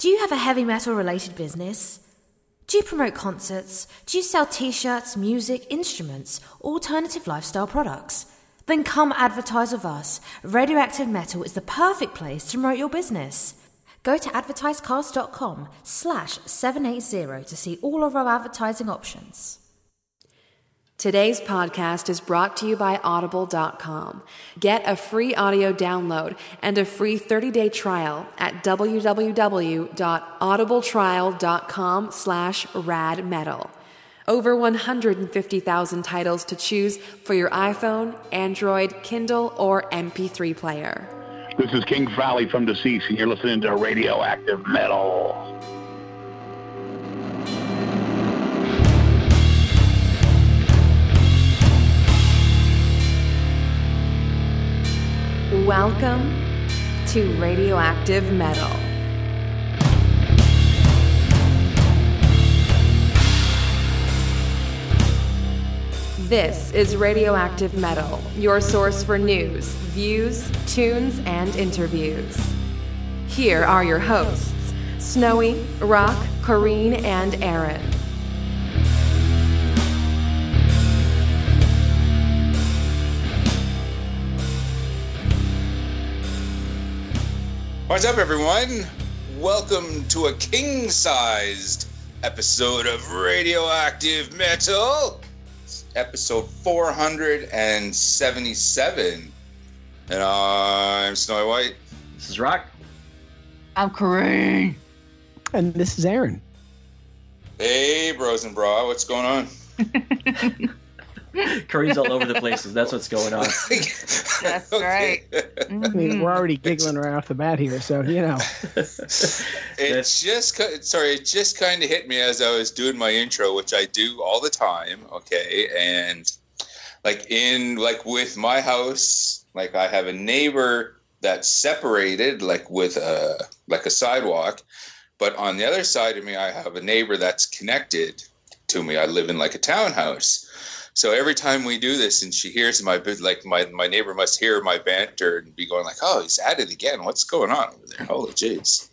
Do you have a heavy metal related business? Do you promote concerts? Do you sell t-shirts, music, instruments, alternative lifestyle products? Then come advertise with us. Radioactive Metal is the perfect place to promote your business. Go to advertisecast.com/780 to see all of our advertising options. Today's podcast is brought to you by Audible.com. Get a free audio download and a free 30-day trial at www.audibletrial.com/radmetal. Over 150,000 titles to choose for your iPhone, Android, Kindle, or MP3 player. This is King Frowley from Deceased, and you're listening to Radioactive Metal. Welcome to Radioactive Metal. This is Radioactive Metal, your source for news, views, tunes, and interviews. Here are your hosts, Snowy, Rock, Corrine, and Aaron. What's up, everyone? Welcome to a king-sized episode of Radioactive Metal, episode 477. And I'm Snowy White. This is Rock. I'm Corrine. And this is Aaron. Hey, bros and bra, what's going on? Curry's all over the places. That's what's going on. That's right. I mean, we're already giggling right off the bat here, so you know. It just kind of hit me as I was doing my intro, which I do all the time. Okay, and with my house, like I have a neighbor that's separated, like with a sidewalk, but on the other side of me, I have a neighbor that's connected to me. I live in like a townhouse. So every time we do this and she hears my neighbor must hear my banter and be going like, oh, he's at it again. What's going on over there? Holy jeez.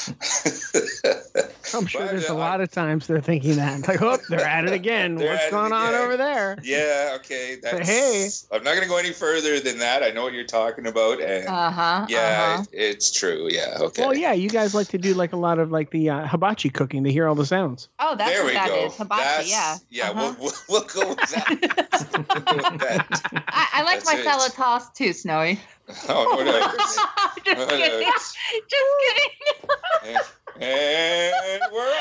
I'm sure there's a lot of times they're thinking that. Like, oh, they're at it again. What's going on over there? Yeah, okay. Hey. I'm not going to go any further than that. I know what you're talking about. And it's true. Yeah, okay. Well, yeah, you guys like to do like a lot of like the hibachi cooking to hear all the sounds. Oh, that's there what that go. is. Hibachi, yeah. Yeah, we'll go with that. I like my salad toss too, Snowy. Oh, whatever. Just kidding. Just kidding. And we're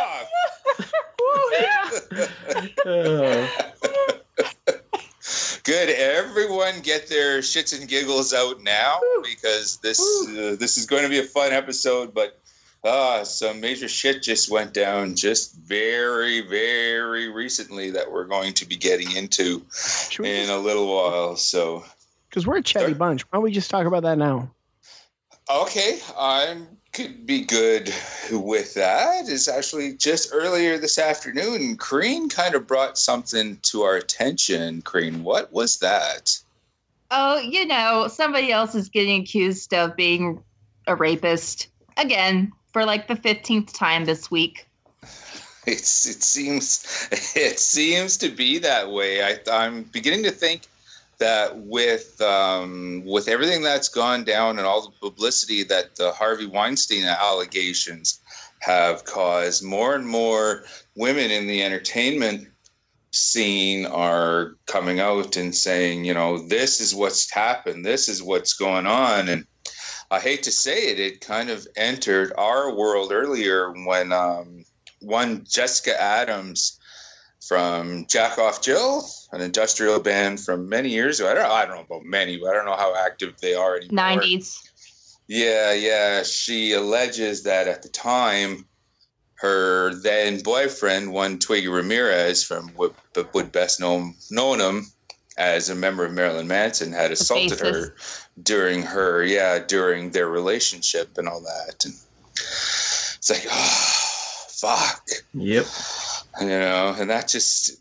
off. Good. Everyone get their shits and giggles out now because this is going to be a fun episode, but some major shit just went down just very, very recently that we're going to be getting into in a little while. So, because we're a chatty bunch, why don't we just talk about that now? Okay, I could be good with that. It's actually just earlier this afternoon, Corrine kind of brought something to our attention. Corrine, what was that? Oh, somebody else is getting accused of being a rapist again. For like the 15th time this week. It seems to be that way. I'm beginning to think that with everything that's gone down and all the publicity that the Harvey Weinstein allegations have caused, more and more women in the entertainment scene are coming out and saying, this is what's happened, this is what's going on. And I hate to say it, it kind of entered our world earlier when one Jessica Adams from Jack Off Jill, an industrial band from many years ago. I don't know about many, but I don't know how active they are anymore. 90s. Yeah. She alleges that at the time, her then boyfriend, one Twiggy Ramirez, from would best known him as a member of Marilyn Manson, had assaulted her during their relationship and all that. And it's like, oh, fuck. Yep. And that just...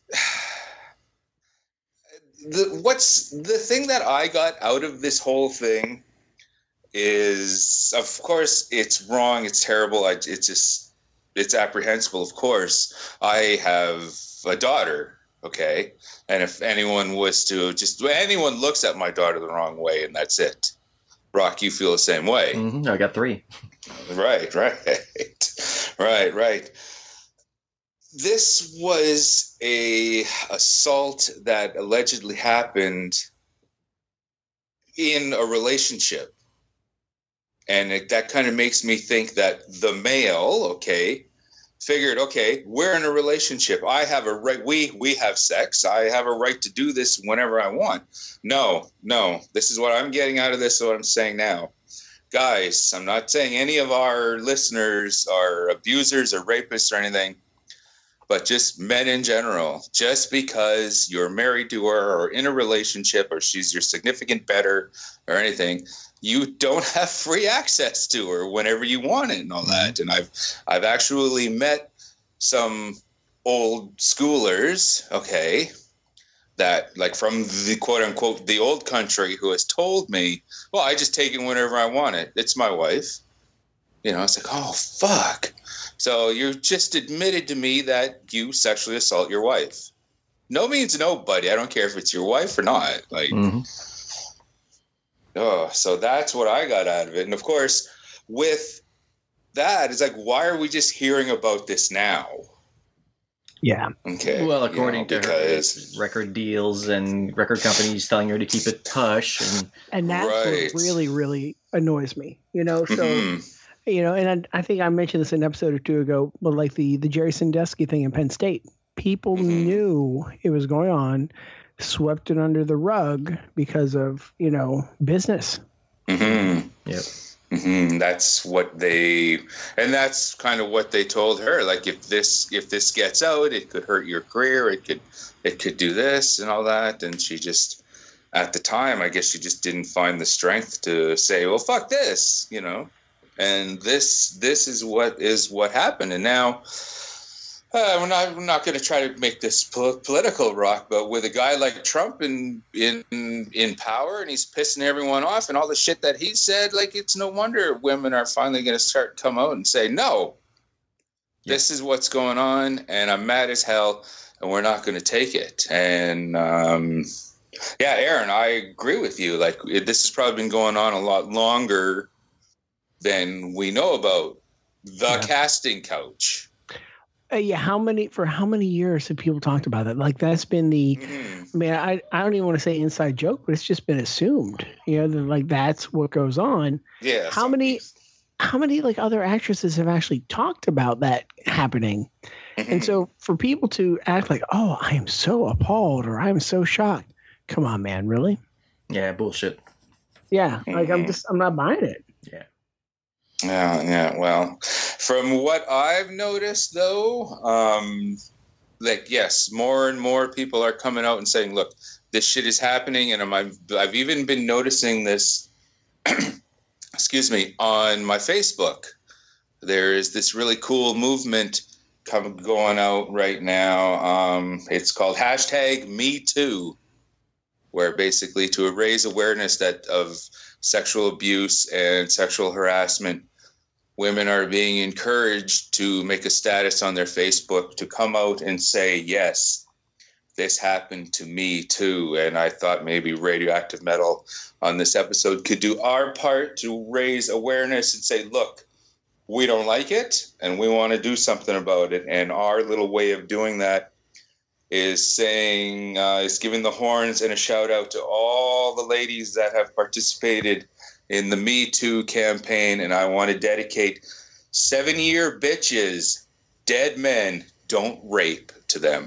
What's the thing that I got out of this whole thing is, of course, it's wrong. It's terrible. It's apprehensible. Of course, I have a daughter. Okay. And if anyone was to anyone looks at my daughter the wrong way, and that's it. Rock, you feel the same way. Mm-hmm. I got 3. Right. This was a assault that allegedly happened in a relationship. And that kind of makes me think that the male, figured, we're in a relationship. I have a right. We have sex. I have a right to do this whenever I want. No. This is what I'm getting out of this. What I'm saying now. Guys, I'm not saying any of our listeners are abusers or rapists or anything, but just men in general. Just because you're married to her or in a relationship or she's your significant better or anything, you don't have free access to her whenever you want it and all that. And I've actually met some old schoolers, that like from the quote unquote the old country, who has told me, well, I just take it whenever I want it. It's my wife. It's like, oh, fuck. So you just admitted to me that you sexually assault your wife. No means no, buddy. I don't care if it's your wife or not. Like, so that's what I got out of it. And of course, with that, it's like, why are we just hearing about this now? Yeah. Okay. Well, according to her, it's record deals and record companies telling her to keep it hush, and that's what really, really annoys me. So and I think I mentioned this an episode or two ago, but like the Jerry Sandusky thing in Penn State, people knew it was going on, swept it under the rug because of business. Yep. That's what that's kind of what they told her. Like, if this gets out, it could hurt your career. It could do this and all that. And she just, at the time, I guess she just didn't find the strength to say, well, fuck this, And this is what happened. And now we're not going to try to make this political, Rock, but with a guy like Trump in power, and he's pissing everyone off and all the shit that he said, like, it's no wonder women are finally going to come out and say, no, this is what's going on, and I'm mad as hell, and we're not going to take it. And Aaron, I agree with you. Like, this has probably been going on a lot longer than we know about. The casting couch. How many years have people talked about that? Like, that's been the, I mean, I don't even want to say inside joke, but it's just been assumed, that, like, that's what goes on. Yeah. How many like other actresses have actually talked about that happening? And so for people to act like, oh, I am so appalled or I'm so shocked. Come on, man. Really? Yeah. Bullshit. Yeah. Like, I'm not buying it. Yeah. Yeah. Well, from what I've noticed, though, yes, more and more people are coming out and saying, look, this shit is happening. And I've even been noticing this, excuse me, on my Facebook. There is this really cool movement going out right now. It's called #MeToo, where basically to raise awareness of sexual abuse and sexual harassment, women are being encouraged to make a status on their Facebook to come out and say, yes, this happened to me too. And I thought maybe Radioactive Metal on this episode could do our part to raise awareness and say, look, we don't like it and we want to do something about it. And our little way of doing that is saying, is giving the horns and a shout out to all the ladies that have participated in the Me Too campaign. And I want to dedicate 7-year bitches, dead men, don't rape to them.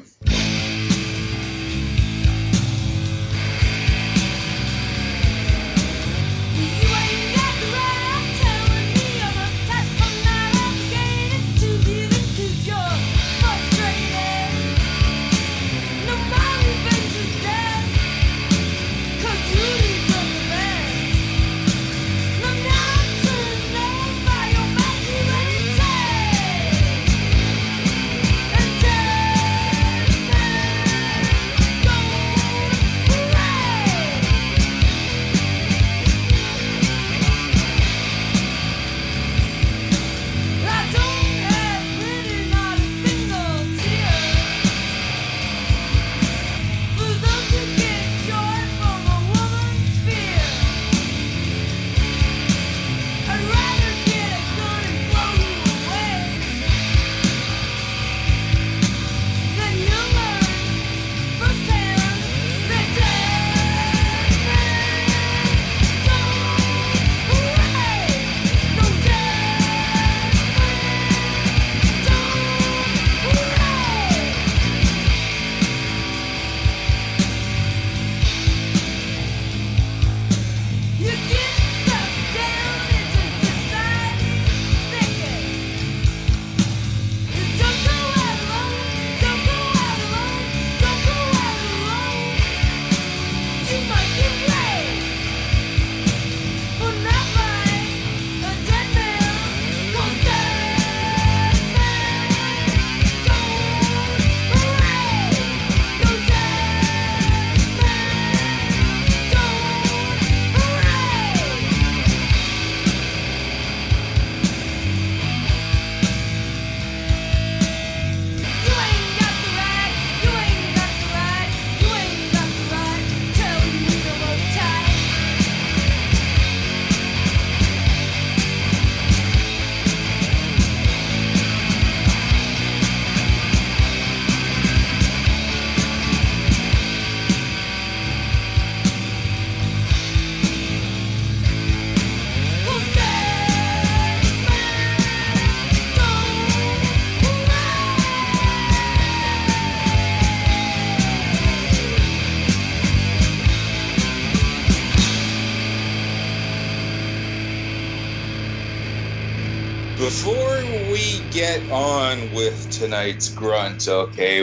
get on with tonight's grunt, okay,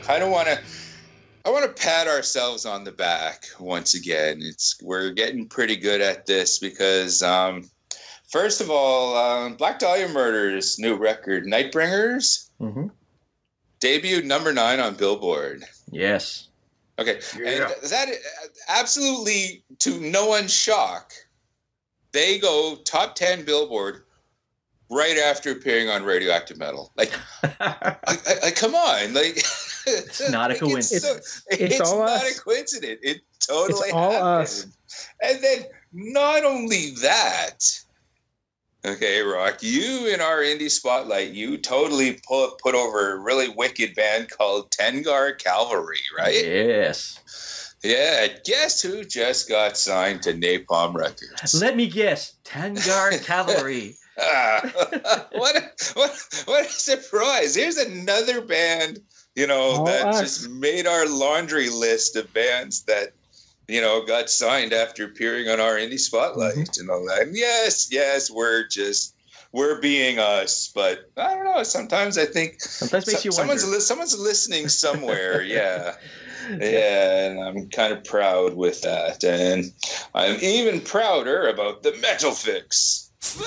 I want to pat ourselves on the back once again. We're getting pretty good at this because, first of all, Black Dahlia Murder's new record, Nightbringers, debuted number 9 on Billboard. Yes. Okay, and that absolutely, to no one's shock, they go top 10 Billboard right after appearing on Radioactive Metal. Like, come on, like. It's not a coincidence. It's all not us. a coincidence. It totally it's all happened. us. And then not only that, okay, Rock, you in our indie spotlight, you totally put over a really wicked band called Tengar Cavalry, right? Yes. Yeah, guess who just got signed to Napalm Records? Let me guess, Tengar Cavalry. What a surprise. Here's another band, that just made our laundry list of bands that, got signed after appearing on our indie spotlight and all that. And yes, we're being us, but I don't know. Sometimes I think makes you wonder. Someone's listening somewhere. Yeah. Yeah, and I'm kind of proud with that. And I'm even prouder about the Metal Fix.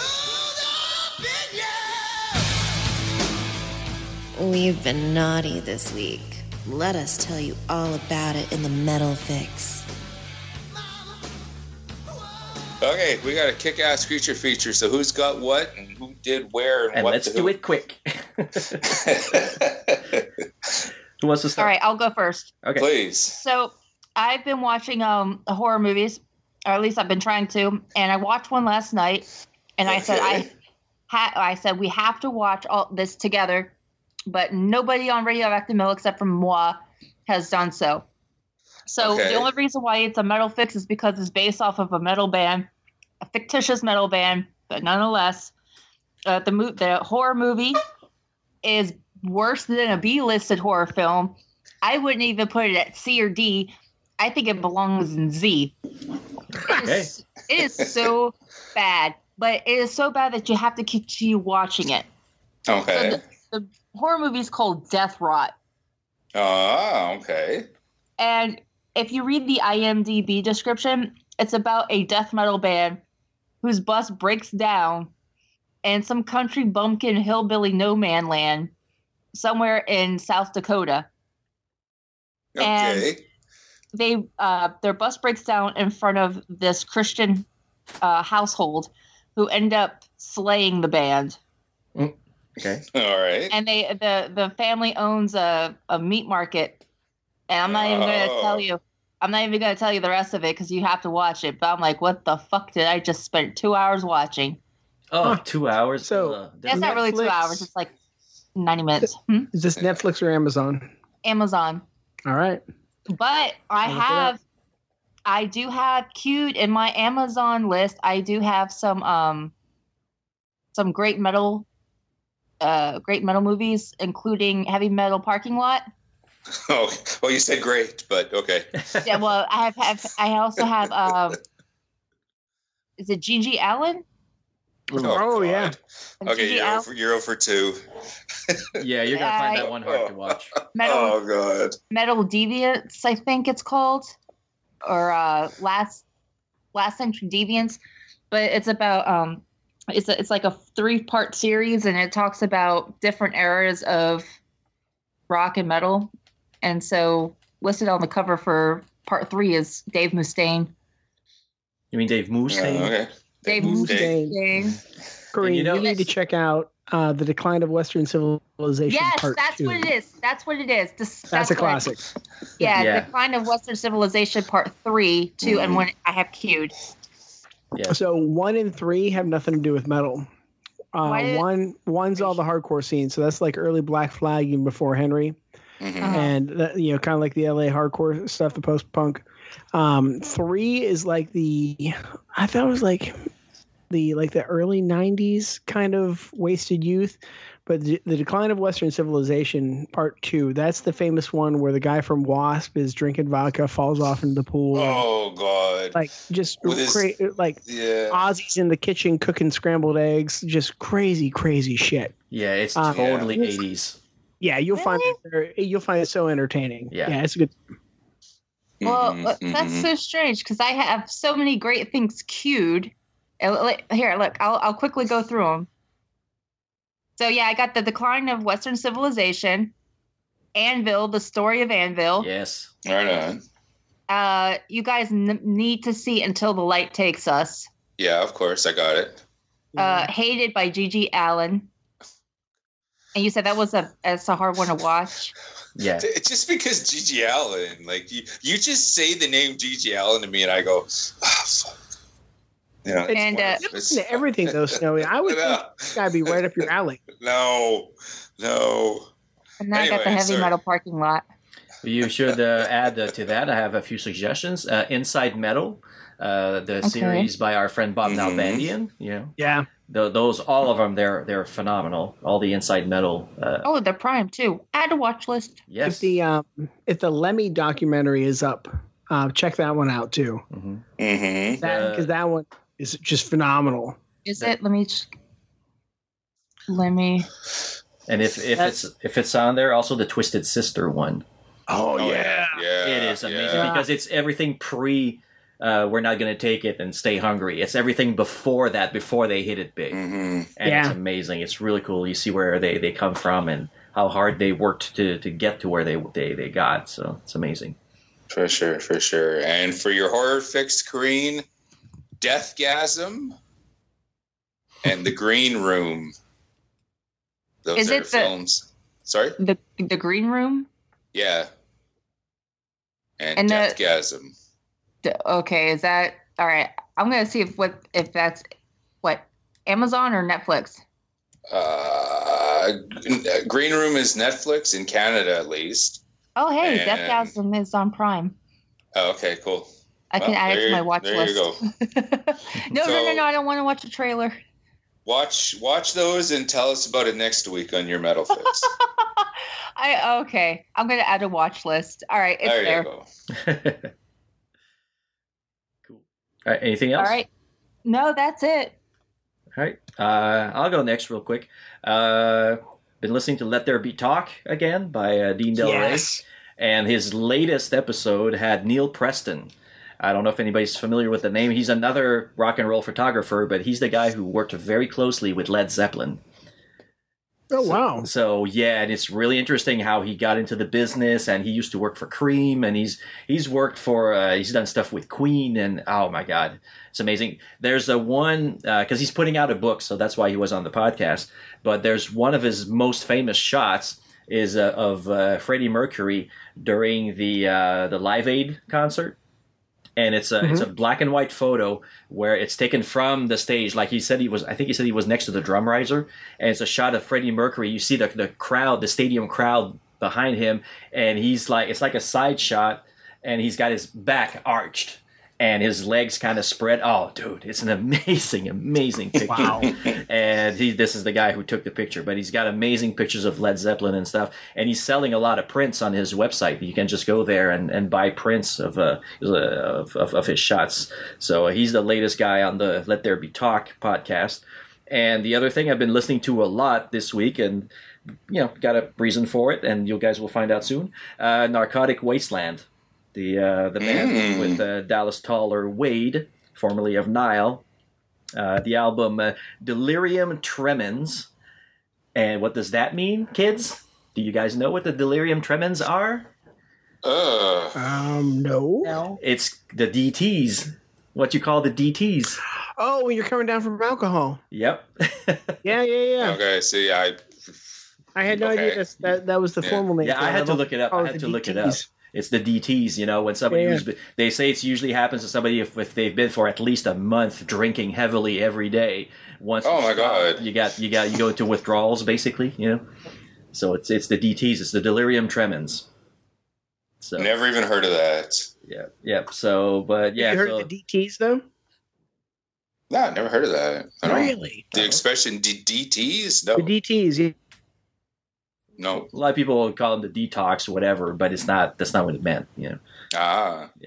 We've been naughty this week. Let us tell you all about it in the Metal Fix. Okay, we got a kick-ass creature feature. So who's got what and who did where and what? Let's do it quick. Who wants to start? All right, I'll go first. Okay. Please. So I've been watching horror movies, or at least I've been trying to, and I watched one last night, and I said we have to watch all this together, but nobody on Radioactive Metal except for moi has done so. So the only reason why it's a Metal Fix is because it's based off of a metal band, a fictitious metal band, but nonetheless, the horror movie is worse than a B-listed horror film. I wouldn't even put it at C or D. I think it belongs in Z. It is so bad, but it is so bad that you have to continue watching it. Okay. So the horror movie is called Death Rot. Oh, okay. And if you read the IMDb description, it's about a death metal band whose bus breaks down in some country bumpkin hillbilly no man land somewhere in South Dakota. Okay. And their bus breaks down in front of this Christian household who end up slaying the band. Okay. All right. And the family owns a meat market. And I'm not even going to tell you. I'm not even going to tell you the rest of it because you have to watch it. But I'm like, what the fuck did I just spend 2 hours watching? Oh, 2 hours? So it's not really 2 hours. It's like 90 minutes. Is this Netflix or Amazon? Amazon. All right. But I do have queued in my Amazon list. I do have some great metal movies, including Heavy Metal Parking Lot. Oh, well, you said great, but okay. Yeah, well, I also have is it G.G. Allen? Oh yeah. Okay, you're 0 for 2. Yeah, you're gonna find that one hard to watch. God. Metal Deviants, I think it's called, or Last Century Deviants, but it's about it's like a 3-part series, and it talks about different eras of rock and metal. And so listed on the cover for part 3 is Dave Mustaine. You mean Dave Mustaine? Okay. Dave Mustaine. Corinne, you need to check out The Decline of Western Civilization Part 2. Yes, that's what it is. That's what it is. That's a classic. Yeah, Decline of Western Civilization Part 3, 2, and 1 I have queued. Yeah. So 1 and 3 have nothing to do with metal. One's all the hardcore scene, so that's like early Black Flag even before Henry. And kind of like the LA hardcore stuff, the post-punk. 3 is like I thought it was like the early 90s kind of wasted youth, but the Decline of Western Civilization Part 2, that's the famous one where the guy from Wasp is drinking vodka, falls off into the pool. Oh God! Like just Ozzy's in the kitchen cooking scrambled eggs, just crazy shit. Yeah, it's totally 80s. Yeah, you'll find it so entertaining. Yeah, it's good. Well, that's so strange because I have so many great things queued. Here, look, I'll quickly go through them. So yeah, I got The Decline of Western Civilization, Anvil, The Story of Anvil. Yes. Right on. You guys need to see Until the Light Takes Us. Yeah, of course, I got it. Hated by Gigi Allen. And you said that was it's a hard one to watch. Yeah. Just because Gigi Allen, like you just say the name Gigi Allen to me, and I go, fuck. You know, and listen to everything though, Snowy. I would think this guy be right up your alley. No. And then I got the heavy metal parking lot. You should add to that. I have a few suggestions. Inside Metal, the series by our friend Bob Nalbandian. Yeah. Those, all of them, they're phenomenal. All the Inside Metal. They're Prime too. Add a watch list. Yes. If the Lemmy documentary is up, check that one out too. Because that one is just phenomenal. Is it? Let me. And if it's on there, also the Twisted Sister one. Oh yeah. It is amazing because it's everything pre. We're not going to take it and stay hungry. It's everything before that, before they hit it big. And it's amazing. It's really cool. You see where they come from and how hard they worked to get to where they got. So it's amazing. For sure. And for your horror fix, Corrine, Deathgasm and The Green Room. Those are films. Sorry? The Green Room? Yeah. And Deathgasm. Okay, is that all right? I'm gonna see if that's what Amazon or Netflix. Green Room is Netflix in Canada at least. Oh hey, Deathgasm is on Prime. Oh, okay, cool. I can add it to my watch list. There you go. No, I don't want to watch a trailer. Watch those and tell us about it next week on your Metal Fix. Okay. I'm gonna add a watch list. All right, it's there. You go. All right, anything else? All right. No, that's it. All right. I'll go next real quick. Been listening to Let There Be Talk again by Dean Del Rey. And his latest episode had Neil Preston. I don't know if anybody's familiar with the name. He's another rock and roll photographer, but he's the guy who worked very closely with Led Zeppelin. Oh, wow. So yeah, and it's really interesting how he got into the business, and he used to work for Cream, and he's worked for, he's done stuff with Queen, and oh my God, it's amazing. There's a one, because he's putting out a book, so that's why he was on the podcast, but there's one of his most famous shots is of Freddie Mercury during the Live Aid concert. And it's a black and white photo where it's taken from the stage. Like I think he said he was next to the drum riser, and it's a shot of Freddie Mercury. You see the crowd, the stadium crowd behind him, and it's like a side shot, and he's got his back arched and his legs kind of spread. Oh, dude, it's an amazing picture. Wow. And this is the guy who took the picture, but he's got amazing pictures of Led Zeppelin and stuff. And he's selling a lot of prints on his website. You can just go there and buy prints of his shots. So he's the latest guy on the Let There Be Talk podcast. And the other thing I've been listening to a lot this week, and got a reason for it, and you guys will find out soon. Narcotic Wasteland. The band with Dallas Taller Wade, formerly of Nile. The album Delirium Tremens. And what does that mean, kids? Do you guys know what the Delirium Tremens are? No. It's the DTs. What you call the DTs. Oh, when you're coming down from alcohol. Yep. Yeah. Okay, see, I had no idea that was the formal name. Yeah, I had to look it up. It's the DTs, when somebody they say it usually happens to somebody if they've been for at least a month drinking heavily every day. Once God, you go into withdrawals basically, So it's the DTs, it's the delirium tremens. So never even heard of that. Yeah. So, but yeah, you heard of the DTs though? No, never heard of that. Really? The expression DTs? No. The DTs, yeah. No. A lot of people would call them the detox or whatever, but that's not what it meant, Yeah.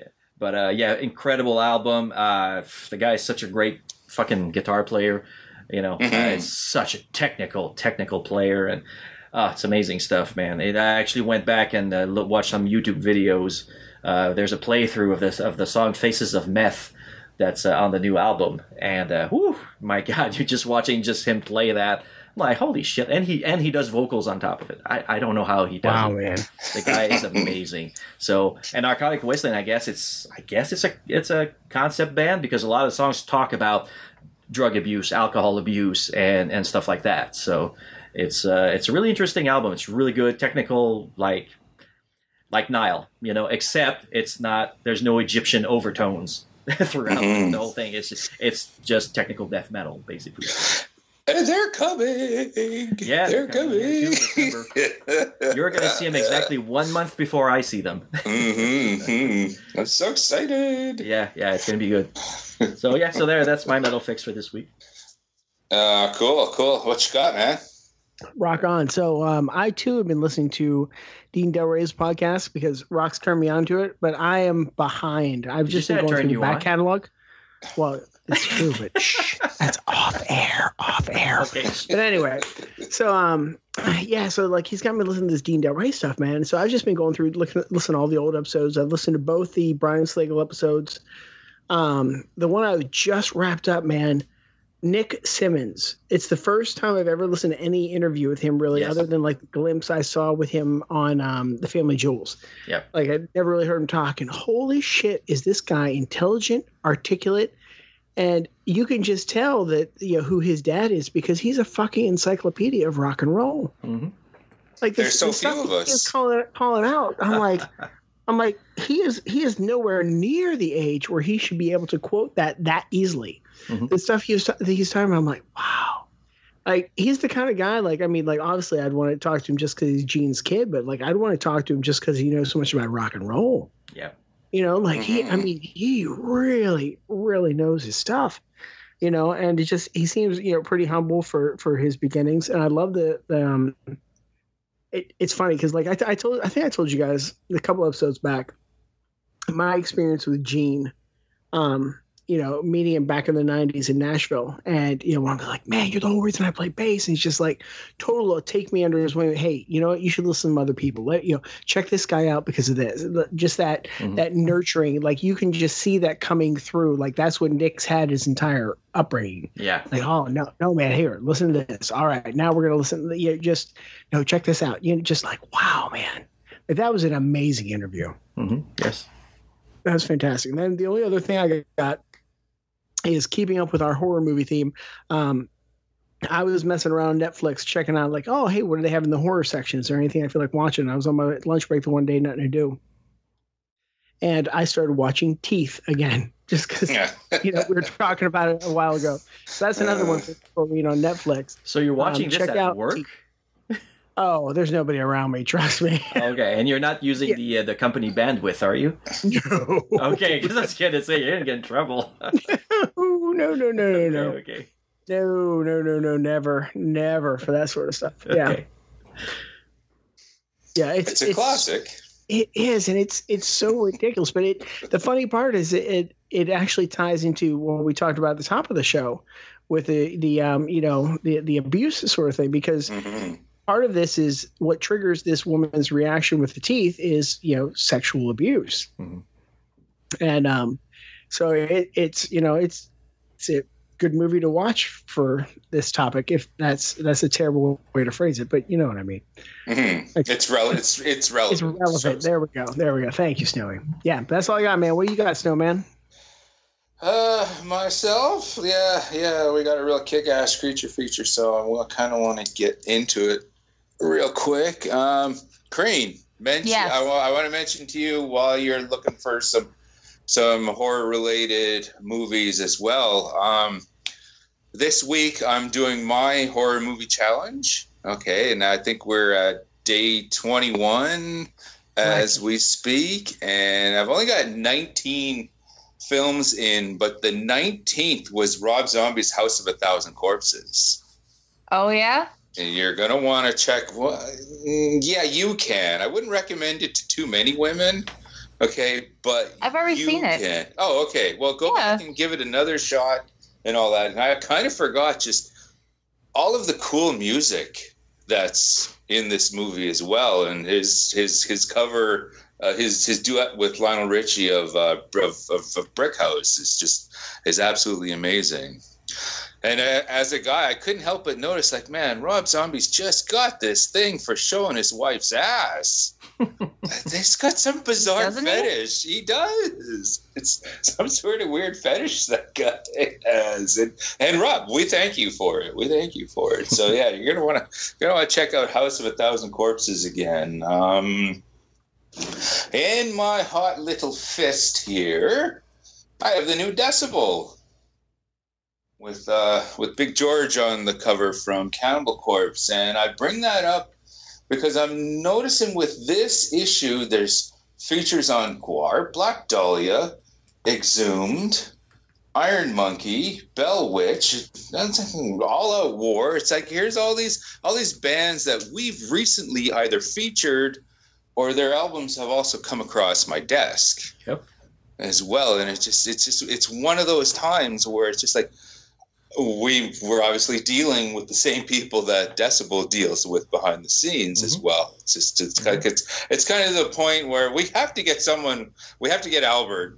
But incredible album. The guy is such a great fucking guitar player. It's such a technical player, and it's amazing stuff, man. I actually went back and watched some YouTube videos. There's a playthrough of the song "Faces of Meth" that's on the new album, and my God, you're just watching him play that. I'm like, holy shit! And he does vocals on top of it. I don't know how he does. Wow, it. Man, the guy is amazing. So, and Narcotic Wasteland, I guess it's a concept band because a lot of the songs talk about drug abuse, alcohol abuse, and stuff like that. So it's a really interesting album. It's really good, technical, like Nile, except it's not. There's no Egyptian overtones throughout the whole thing. It's just technical death metal, basically. And they're coming. Yeah, they're coming. You're going to see them exactly 1 month before I see them. I'm so excited. Yeah, it's going to be good. So that's my metal fix for this week. Cool. What you got, man? Rock on. So I too have been listening to Dean Del Rey's podcast because Rock's turned me on to it, but I am behind. I've just been going through the back catalog. Well, it's true, but that's off air. Okay. But anyway, so so like he's got me listening to this Dean Del Rey stuff, man. So I've just been going through listening to all the old episodes. I've listened to both the Brian Slagle episodes. The one I just wrapped up, man, Nick Simmons. It's the first time I've ever listened to any interview with him, really, other than like the glimpse I saw with him on The Family Jewels. Yeah. Like I'd never really heard him talk, and holy shit, is this guy intelligent, articulate, and you can just tell that who his dad is because he's a fucking encyclopedia of rock and roll. Mm-hmm. Like there's so few of us. He's calling out. I'm like, he is nowhere near the age where he should be able to quote that easily. Mm-hmm. The stuff he's talking about, I'm like, wow. Like he's the kind of guy. Like obviously I'd want to talk to him just because he's Gene's kid, but like I'd want to talk to him just because he knows so much about rock and roll. Yeah. He really, really knows his stuff, and he seems, pretty humble for his beginnings. And I love it's funny because like I think I told you guys a couple episodes back, my experience with Gene, meeting him back in the 90s in Nashville. And, when I'm like, man, you're the whole reason I play bass. And he's just like, total take me under his wing. Hey, you know what? You should listen to other people. Check this guy out because of this. Just that nurturing, like you can just see that coming through. Like that's what Nick's had his entire upbringing. Yeah. Like, oh no, man, here, listen to this. All right. Now we're going to listen. Check this out. Just like, wow, man. Like, that was an amazing interview. Mm-hmm. Yes. That was fantastic. And then the only other thing I got is keeping up with our horror movie theme. I was messing around Netflix, checking out like, oh, hey, what do they have in the horror section? Is there anything I feel like watching? I was on my lunch break the one day, nothing to do. And I started watching Teeth again, just because, we were talking about it a while ago. So that's another one for me on Netflix. So you're watching this at work? Teeth. Oh, there's nobody around me. Trust me. Okay, and you're not using the company bandwidth, are you? No. Okay, because I was going to say you're gonna get in trouble. No. Okay. No, never for that sort of stuff. Yeah. Okay. Yeah, it's a classic. It is, and it's so ridiculous. But the funny part is it actually ties into what we talked about at the top of the show with the abuse sort of thing because. Mm-hmm. Part of this is what triggers this woman's reaction with the teeth is, sexual abuse. Mm-hmm. And so it's a good movie to watch for this topic. If that's a terrible way to phrase it, but you know what I mean. Mm-hmm. It's relevant. It's relevant. It's relevant. There we go. Thank you, Snowy. Yeah, that's all I got, man. What you got, Snowman? Myself, yeah, we got a real kick-ass creature feature, so I kind of want to get into it. Real quick, Crane. Yes. I want to mention to you while you're looking for some horror-related movies as well. This week I'm doing my horror movie challenge. Okay, and I think we're at day 21 as we speak, and I've only got 19 films in, but the 19th was Rob Zombie's House of a Thousand Corpses. Oh yeah. And you're going to want to check. Yeah, you can. I wouldn't recommend it to too many women. Okay, but I've already seen it. Oh, okay. Well, go back and give it another shot and all that. And I kind of forgot just all of the cool music that's in this movie as well, and his cover, his duet with Lionel Richie of Brick House is absolutely amazing. And as a guy, I couldn't help but notice, like, man, Rob Zombie's just got this thing for showing his wife's ass. He's got some bizarre fetish. He does. It's some sort of weird fetish that guy has. And Rob, we thank you for it. So yeah, you're gonna want to check out House of a Thousand Corpses again. In my hot little fist here, I have the new Decibel. With Big George on the cover from Cannibal Corpse. And I bring that up because I'm noticing with this issue, there's features on Gwar, Black Dahlia, Exhumed, Iron Monkey, Bell Witch, All Out War. It's like, here's all these bands that we've recently either featured or their albums have also come across my desk. Yep. As well. And it's one of those times where it's just like, we're obviously dealing with the same people that Decibel deals with behind the scenes as well. It's kind of the point where we have to get Albert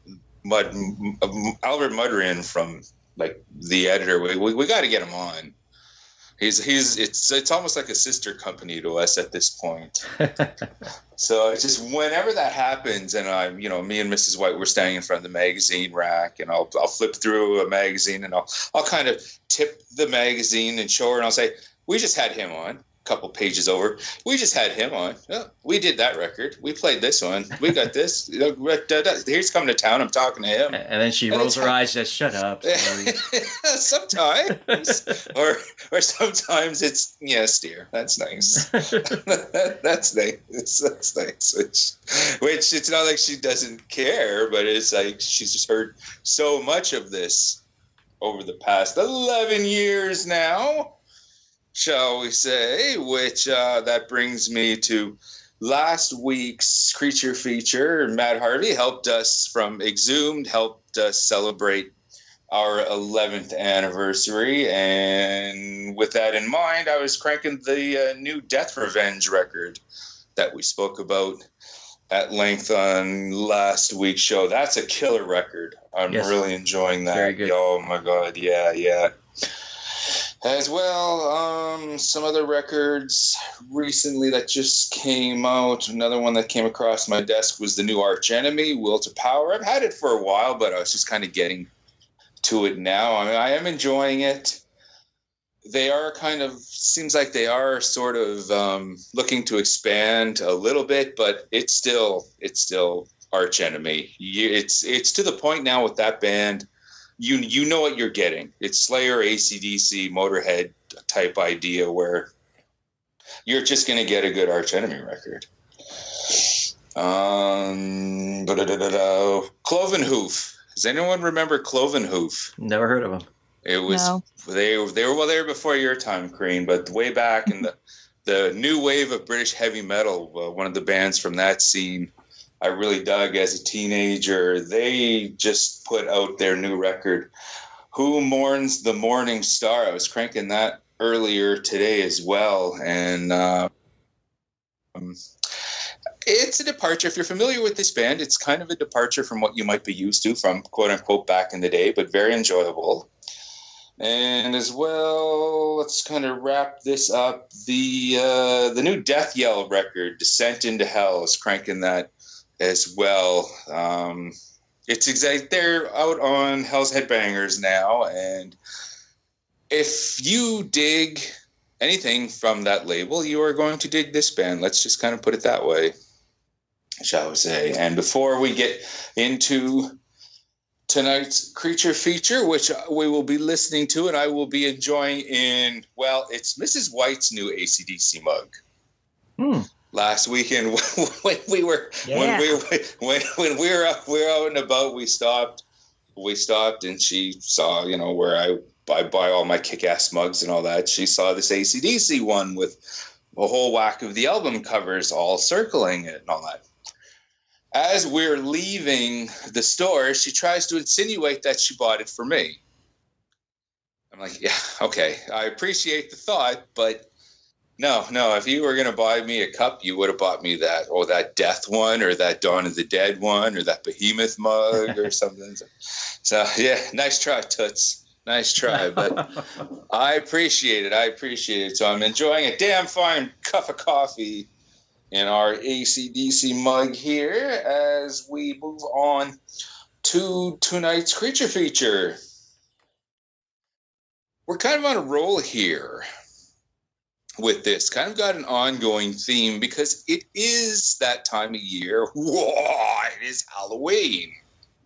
Mudrin from like the editor. We got to get him on. It's almost like a sister company to us at this point. So it's just whenever that happens, and me and Mrs. White, we're standing in front of the magazine rack, and I'll flip through a magazine, and I'll kind of tip the magazine and show her, and I'll say, "We just had him on." A couple pages over, we just had him on. Oh, we did that record. We played this one. We got this. He's coming to town. I'm talking to him. And then she rolls her eyes, says, "Shut up." Sometimes, or sometimes it's steer. That's nice. That's nice. That's nice. Which it's not like she doesn't care, but it's like she's just heard so much of this over the past 11 years now, shall we say, which that brings me to last week's Creature feature. Matt Harvey helped us from Exhumed, helped us celebrate our 11th anniversary, and with that in mind, I was cranking the new Death Revenge record that we spoke about at length on last week's show. That's a killer record. I'm really enjoying that. Very good. Oh my God, yeah. As well, some other records recently that just came out. Another one that came across my desk was the new Arch Enemy, Will to Power. I've had it for a while, but I was just kind of getting to it now. I mean, I am enjoying it. They are seems like they are sort of looking to expand a little bit, but it's still Arch Enemy. It's to the point now with that band. You know what you're getting. It's Slayer, AC/DC, Motorhead type idea where you're just going to get a good Arch Enemy record. Cloven Hoof. Does anyone remember Cloven Hoof? Never heard of them. It was they were before your time, Crean, but way back in the new wave of British heavy metal, one of the bands from that scene I really dug as a teenager. They just put out their new record, Who Mourns the Morning Star. I was cranking that earlier today as well. And it's a departure. If you're familiar with this band, it's kind of a departure from what you might be used to from quote unquote back in the day, but very enjoyable. And as well, let's kind of wrap this up. The new Death Yell record, Descent into Hell, is cranking that as well. They're out on Hell's Headbangers now, and if you dig anything from that label, you are going to dig this band. Let's just kind of put it that way, shall we say. And before we get into tonight's Creature feature, which we will be listening to and I will be enjoying it's Mrs. White's new AC/DC mug. Last weekend when we were out and about, we stopped and she saw, where I buy all my kick-ass mugs and all that. She saw this AC/DC one with a whole whack of the album covers all circling it and all that. As we're leaving the store, she tries to insinuate that she bought it for me. I'm like, yeah, okay. I appreciate the thought, but no. If you were going to buy me a cup, you would have bought me that, or that Death one, or that Dawn of the Dead one, or that Behemoth mug or something. So yeah, nice try, Toots. Nice try, but I appreciate it. So I'm enjoying a damn fine cup of coffee in our AC/DC mug here as we move on to tonight's creature feature. We're kind of on a roll here with this. Kind of got an ongoing theme because it is that time of year. Whoa, it is Halloween.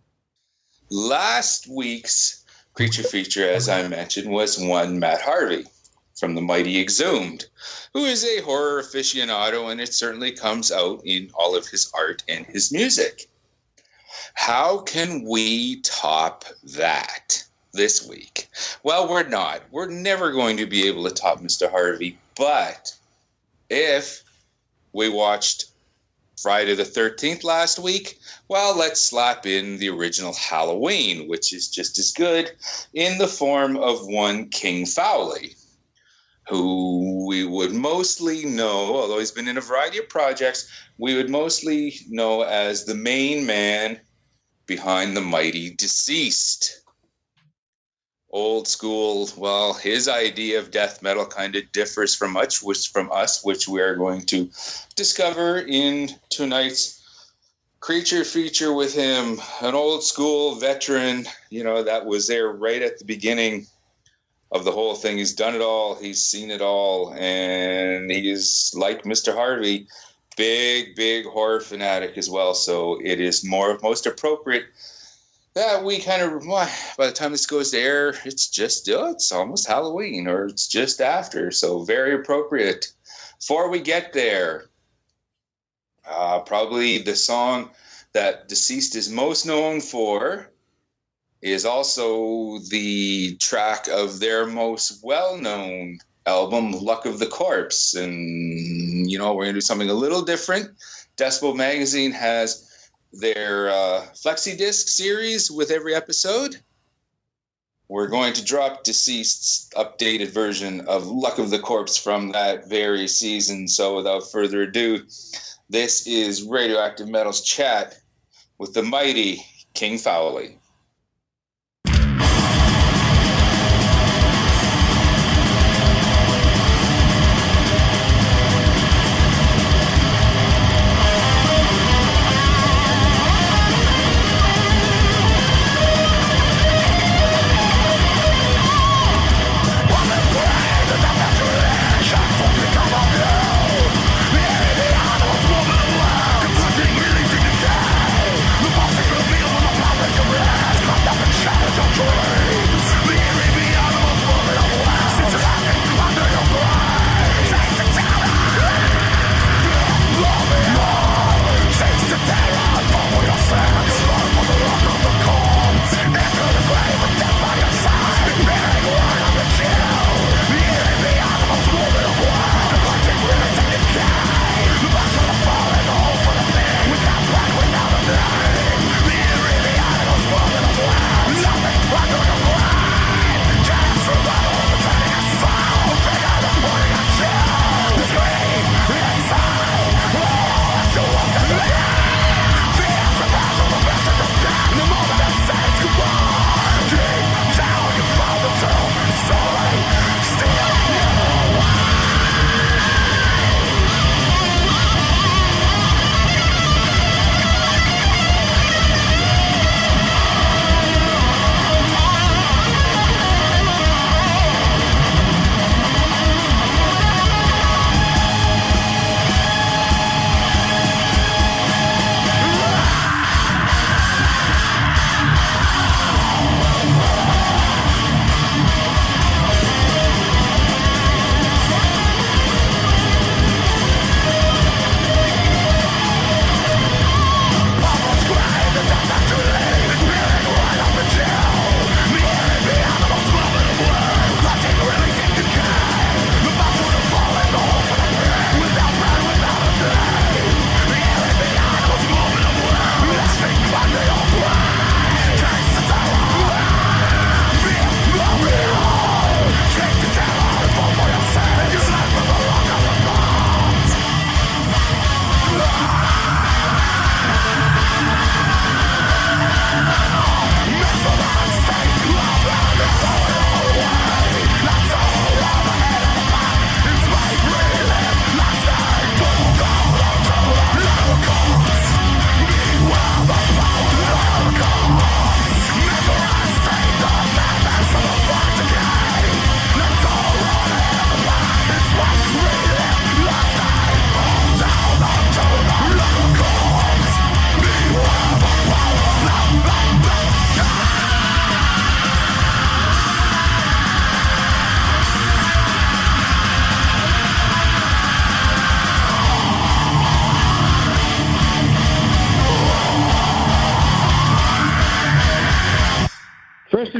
Last week's creature feature, as I mentioned, was one Matt Harvey from the mighty Exhumed, who is a horror aficionado, and it certainly comes out in all of his art and his music. How can we top that this week? Well, we're not. We're never going to be able to top Mr. Harvey, but if we watched Friday the 13th last week, well, let's slap in the original Halloween, which is just as good, in the form of one King Fowley, who we would mostly know, although he's been in a variety of projects, we would mostly know as the main man behind the mighty Deceased. Old school, well, his idea of death metal kind of differs from us, which we are going to discover in tonight's creature feature with him. An old school veteran, that was there right at the beginning of the whole thing. He's done it all. He's seen it all. And he is, like Mr. Harvey, big horror fanatic as well. So it is most appropriate that we kind of, by the time this goes to air, it's almost Halloween, or it's just after. So very appropriate. Before we get there, probably the song that Deceased is most known for is also the track of their most well-known album, Luck of the Corpse. And, we're going to do something a little different. Decibel Magazine has their flexi disc series with every episode. We're going to drop Deceased's updated version of Luck of the Corpse from that very season. So without further ado, this is Radioactive Metal's chat with the mighty King Fowley. The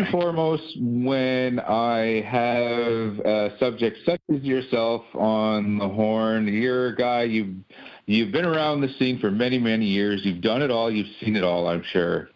and foremost, when I have a subject such as yourself on the horn, you're a guy, you've been around the scene for many, many years. You've done it all. You've seen it all, I'm sure.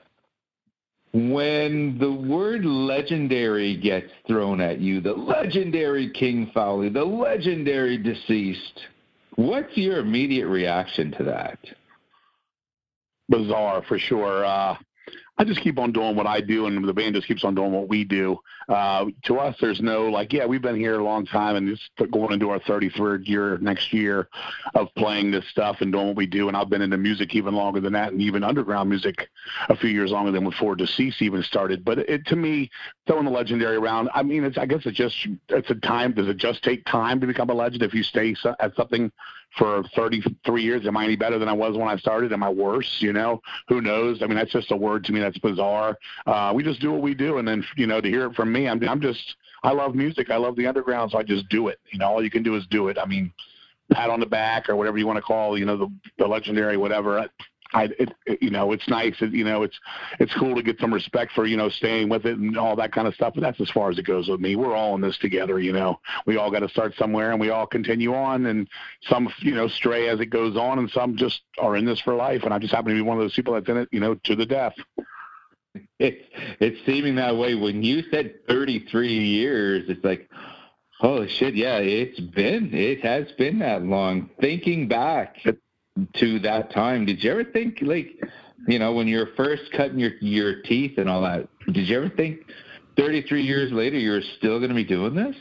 When the word legendary gets thrown at you, the legendary King Fowley, the legendary deceased, what's your immediate reaction to that? Bizarre, for sure. I just keep on doing what I do, and the band just keeps on doing what we do. To us, there's no, we've been here a long time, and it's going into our 33rd year next year of playing this stuff and doing what we do. And I've been into music even longer than that, and even underground music a few years longer than before Deceased even started. But to me, throwing the legendary around, I mean, it's a time. Does it just take time to become a legend? If you stay at something for 33 years, am I any better than I was when I started? Am I worse? Who knows? I mean, that's just a word to me that's bizarre. We just do what we do. And then, to hear it from me, I love music. I love the underground, so I just do it. All you can do is do it. I mean, pat on the back or whatever you want to call, the legendary, whatever. It's nice. It's cool to get some respect for, staying with it and all that kind of stuff. But that's as far as it goes with me. We're all in this together. We all got to start somewhere, and we all continue on. And some, stray as it goes on, and some just are in this for life. And I just happen to be one of those people that's in it, to the death. It's seeming that way. When you said 33 years, it's like, holy shit, yeah, it has been that long. Thinking back to that time, did you ever think, when you were first cutting your teeth and all that, did you ever think 33 years later you're still going to be doing this?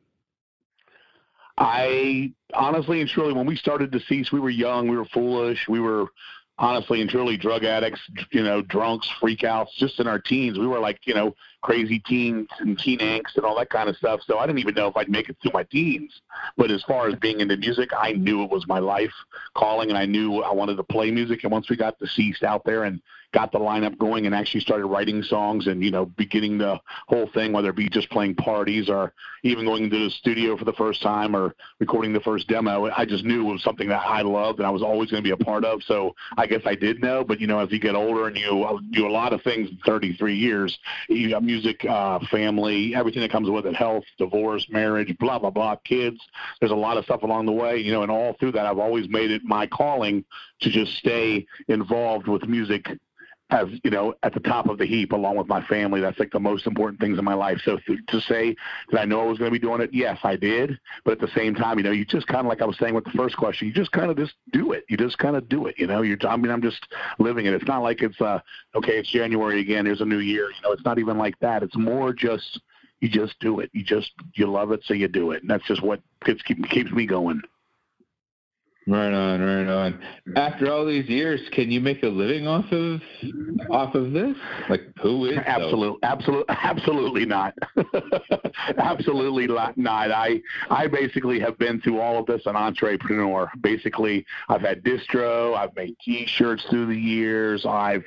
I honestly and truly, when we started Deceased, we were young, we were foolish, we were honestly and truly drug addicts, drunks, freakouts, just in our teens. We were like, crazy teens and teen angst and all that kind of stuff. So I didn't even know if I'd make it through my teens. But as far as being into music, I knew it was my life calling, and I knew I wanted to play music. And once we got Deceased out there and got the lineup going and actually started writing songs and, beginning the whole thing, whether it be just playing parties or even going into the studio for the first time or recording the first demo, I just knew it was something that I loved and I was always going to be a part of. So I guess I did know, but, as you get older and you do a lot of things in 33 years, you got music, family, everything that comes with it, health, divorce, marriage, blah, blah, blah, kids. There's a lot of stuff along the way, and all through that, I've always made it my calling to just stay involved with music as, at the top of the heap along with my family. That's like the most important things in my life. So to say that I know I was going to be doing it, yes, I did. But at the same time, you just kind of, like I was saying with the first question, you just kind of just do it. You just kind of do it. I'm just living it. It's not like it's, okay, it's January again, here's a new year. It's not even like that. It's more just, you just do it. You love it, so you do it. And that's just what keeps me going. Right on. After all these years, can you make a living off of this? Like, who is? Absolutely not. Absolutely not. I basically have been through all of this an entrepreneur. Basically, I've had distro. I've made T-shirts through the years.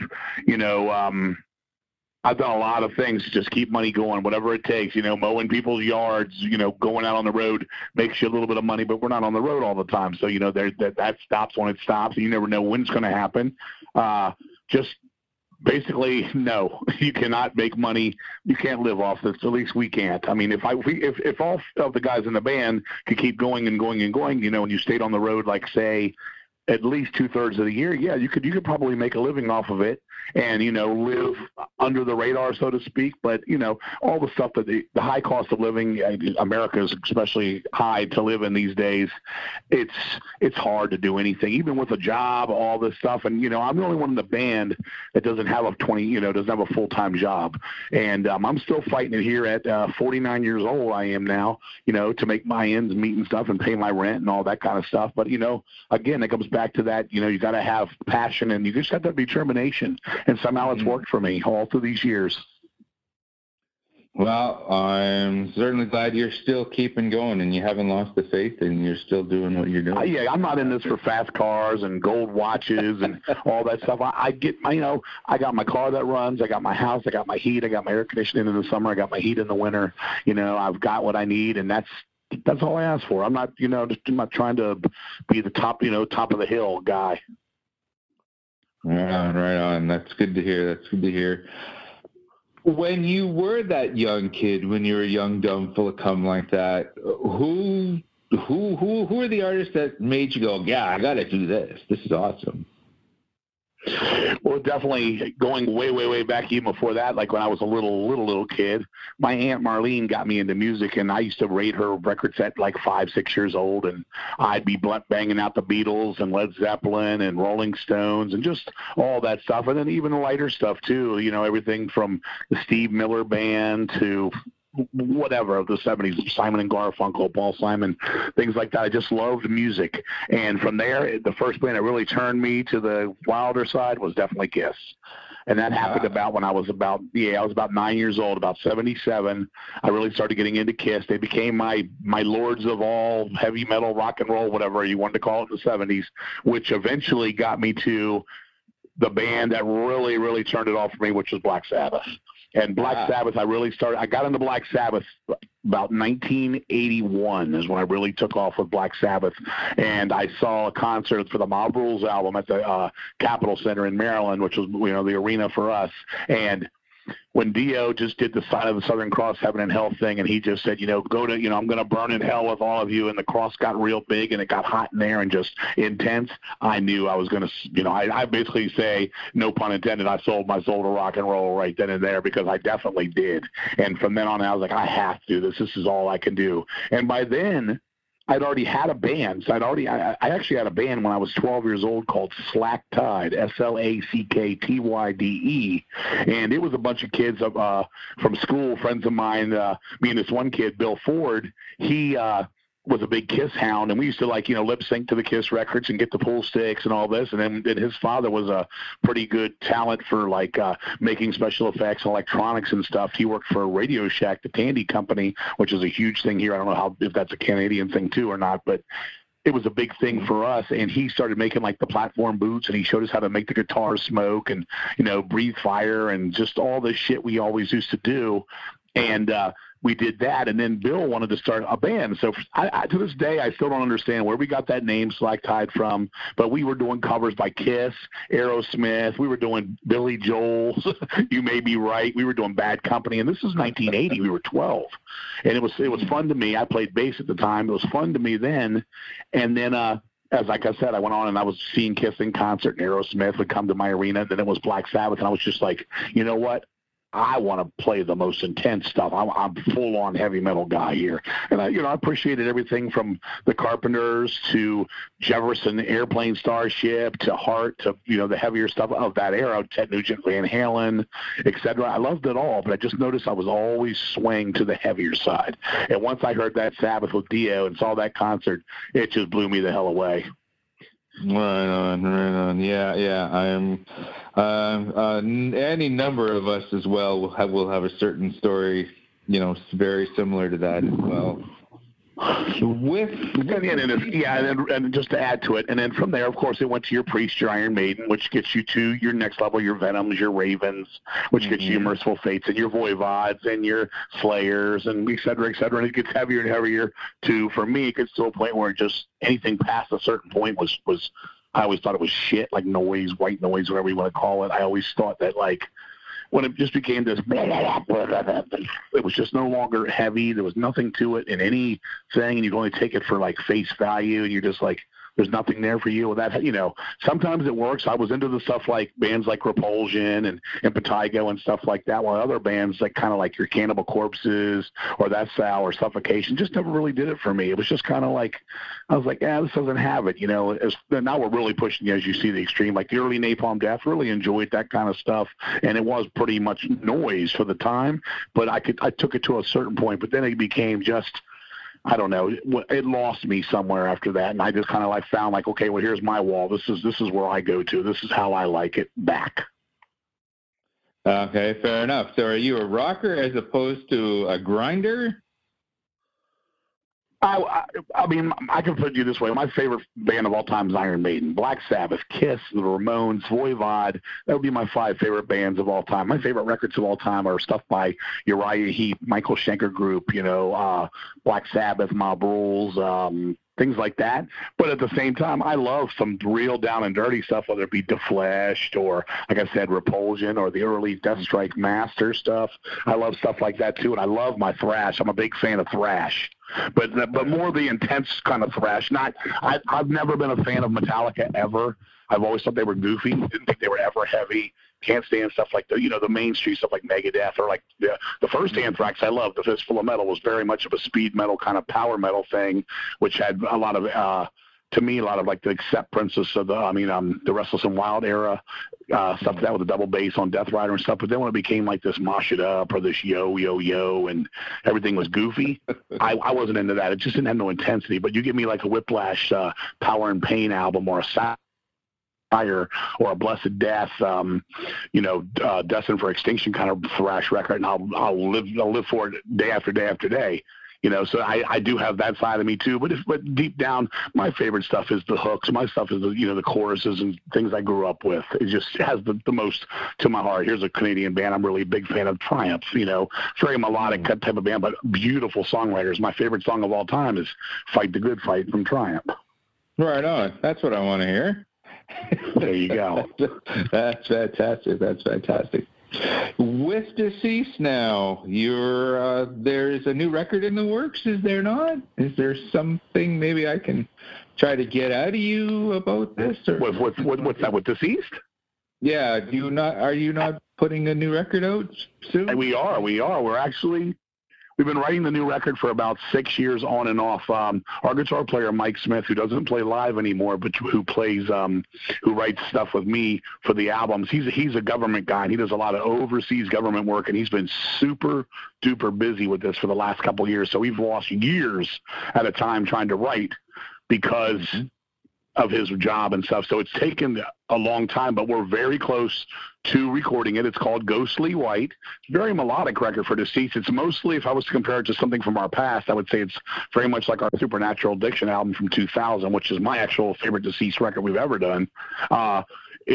I've done a lot of things to just keep money going, whatever it takes, mowing people's yards, going out on the road makes you a little bit of money, but we're not on the road all the time. So, that stops when it stops, and you never know when it's going to happen. Just basically, no, you cannot make money. You can't live off this. At least we can't. I mean, if all of the guys in the band could keep going and going and going, and you stayed on the road, like, say, at least 2/3 of the year, yeah, you could probably make a living off of it and, live under the radar, so to speak. But, all the stuff that the high cost of living, America is especially high to live in these days. It's hard to do anything, even with a job, all this stuff. And, I'm the only one in the band that doesn't have doesn't have a full-time job. And I'm still fighting it here at 49 years old. I am now, to make my ends meet and stuff and pay my rent and all that kind of stuff. But, again, it comes back to that, you got to have passion and you just have to have determination. And somehow it's worked for me all through these years. Well, I'm certainly glad you're still keeping going and you haven't lost the faith and you're still doing what you're doing. Yeah, I'm not in this for fast cars and gold watches and all that stuff. I got my car that runs. I got my house. I got my heat. I got my air conditioning in the summer. I got my heat in the winter. I've got what I need, and that's all I ask for. I'm not, I'm not trying to be the top of the hill guy. Right on. That's good to hear. When you were that young kid, when you were young, dumb, full of cum like that, who are the artists that made you go, yeah, I got to do this. This is awesome. Well, definitely going way, way, way back even before that, like when I was a little kid, my Aunt Marlene got me into music, and I used to rate her records at like 5, 6 years old, and I'd be banging out the Beatles and Led Zeppelin and Rolling Stones and just all that stuff, and then even lighter stuff too, you know, everything from the Steve Miller Band to whatever of the 70s, Simon and Garfunkel, Paul Simon, things like that. I just loved music. And from there, the first band that really turned me to the wilder side was definitely Kiss. And that happened about when I was about 9 years old, about 77. I really started getting into Kiss. They became my lords of all heavy metal, rock and roll, whatever you wanted to call it in the 70s, which eventually got me to the band that really, really turned it off for me, which was Black Sabbath. And Black Sabbath, I got into Black Sabbath about 1981 is when I really took off with Black Sabbath. And I saw a concert for the Mob Rules album at the Capitol Center in Maryland, which was, you know, the arena for us. And when Dio just did the sign of the Southern Cross, heaven and hell thing, and he just said, you know, I'm going to burn in hell with all of you, and the cross got real big and it got hot in there and just intense, I knew I was going to, you know, I basically say, no pun intended, I sold my soul to rock and roll right then and there, because I definitely did. And from then on, I was like, I have to do this. This is all I can do. And by then, I'd already had a band. So I actually had a band when I was 12 years old called Slack Tide, SLACKTYDE. And it was a bunch of kids from school, friends of mine, me and this one kid, Bill Ford. He was a big Kiss hound, and we used to, like, you know, lip sync to the Kiss records and get the pool sticks and all this. And then his father was a pretty good talent for like making special effects and electronics and stuff. He worked for Radio Shack, the candy company, which is a huge thing here. I don't know if that's a Canadian thing too or not, but it was a big thing for us. And he started making like the platform boots, and he showed us how to make the guitar smoke and, you know, breathe fire and just all this shit we always used to do. And we did that, and then Bill wanted to start a band. So to this day, I still don't understand where we got that name, Slack Tide, from, but we were doing covers by Kiss, Aerosmith. We were doing Billy Joel, You May Be Right. We were doing Bad Company, and this is 1980. We were 12, and it was fun to me. I played bass at the time. It was fun to me then, and then as like I said, I went on and I was seeing Kiss in concert, and Aerosmith would come to my arena, and then it was Black Sabbath, and I was just like, you know what? I want to play the most intense stuff. I'm full-on heavy metal guy here. And I appreciated everything from the Carpenters to Jefferson Airplane Starship to Heart to, you know, the heavier stuff of that era, Ted Nugent, Van Halen, etc. I loved it all, but I just noticed I was always swaying to the heavier side. And once I heard that Sabbath with Dio and saw that concert, it just blew me the hell away. Right on. Yeah. I am. Any number of us as well will have a certain story, you know, very similar to that as well. And just to add to it, and then from there, of course, it went to your Priest, your Iron Maiden, which gets you to your next level, your Venoms, your Ravens, which gets you your Merciful Fates, and your Voivods, and your Slayers, and et cetera, and it gets heavier and heavier, too. For me, it gets to a point where just anything past a certain point was I always thought it was shit, like noise, white noise, whatever you want to call it. I always thought that, like, when it just became this, it was just no longer heavy. There was nothing to it in anything, and you can only take it for, like, face value, and you're just like, there's nothing there for you. That, you know, sometimes it works. I was into the stuff like bands like Repulsion and Impetigo and stuff like that, while other bands like kind of like your Cannibal Corpses or That Sow or Suffocation just never really did it for me. It was just kind of like, I was like, this doesn't have it, you know. Now we're really pushing, as you see, the extreme. Like the early Napalm Death, really enjoyed that kind of stuff, and it was pretty much noise for the time, but I took it to a certain point, but then it became just, I don't know, it lost me somewhere after that, and I just kind of like found like, okay, well, here's my wall. This is where I go to. This is how I like it back. Okay, fair enough. So are you a rocker as opposed to a grinder? I mean, I can put it this way. My favorite band of all time is Iron Maiden, Black Sabbath, Kiss, the Ramones, Voivod. That would be my 5 favorite bands of all time. My favorite records of all time are stuff by Uriah Heep, Michael Schenker Group, you know, Black Sabbath, Mob Rules, things like that. But at the same time, I love some real down and dirty stuff, whether it be Defleshed or, like I said, Repulsion or the early Deathstrike Master stuff. I love stuff like that too, and I love my thrash. I'm a big fan of thrash, but more the intense kind of thrash. I've never been a fan of Metallica ever. I've always thought they were goofy. Didn't think they were ever heavy. Can't stand stuff like the mainstream stuff like Megadeth or like the first Anthrax I loved, The Fistful of Metal, was very much of a speed metal kind of power metal thing, which had a lot of to me a lot of like the Accept Princess of the Restless and Wild era stuff that with the double bass on Death Rider and stuff. But then when it became like this Mosh It Up or this yo and everything was goofy, I wasn't into that. It just didn't have no intensity. But you give me like a Whiplash Power and Pain album or a or a Blessed Death, Destined for Extinction kind of thrash record, and I'll live for it day after day after day. So I do have that side of me too. But deep down, my favorite stuff is the hooks. My stuff is the choruses and things I grew up with. It just has the most to my heart. Here's a Canadian band I'm really a big fan of, Triumph. Very melodic type of band, but beautiful songwriters. My favorite song of all time is "Fight the Good Fight" from Triumph. Right on. That's what I want to hear. There you go. That's fantastic. That's fantastic. With Deceased now, there's a new record in the works, is there not? Is there something maybe I can try to get out of you about this? Or? What's that, with Deceased? Yeah, are you not putting a new record out soon? We are. We've been writing the new record for about 6 years on and off. Our guitar player, Mike Smith, who doesn't play live anymore, but who writes stuff with me for the albums. He's a government guy, and he does a lot of overseas government work, and he's been super duper busy with this for the last couple of years. So we've lost years at a time trying to write because of his job and stuff. So it's taken a long time, but we're very close to recording it. It's called Ghostly White. Very melodic record for Deceased. It's mostly, if I was to compare it to something from our past, I would say it's very much like our Supernatural Addiction album from 2000, which is my actual favorite Deceased record we've ever done. I'm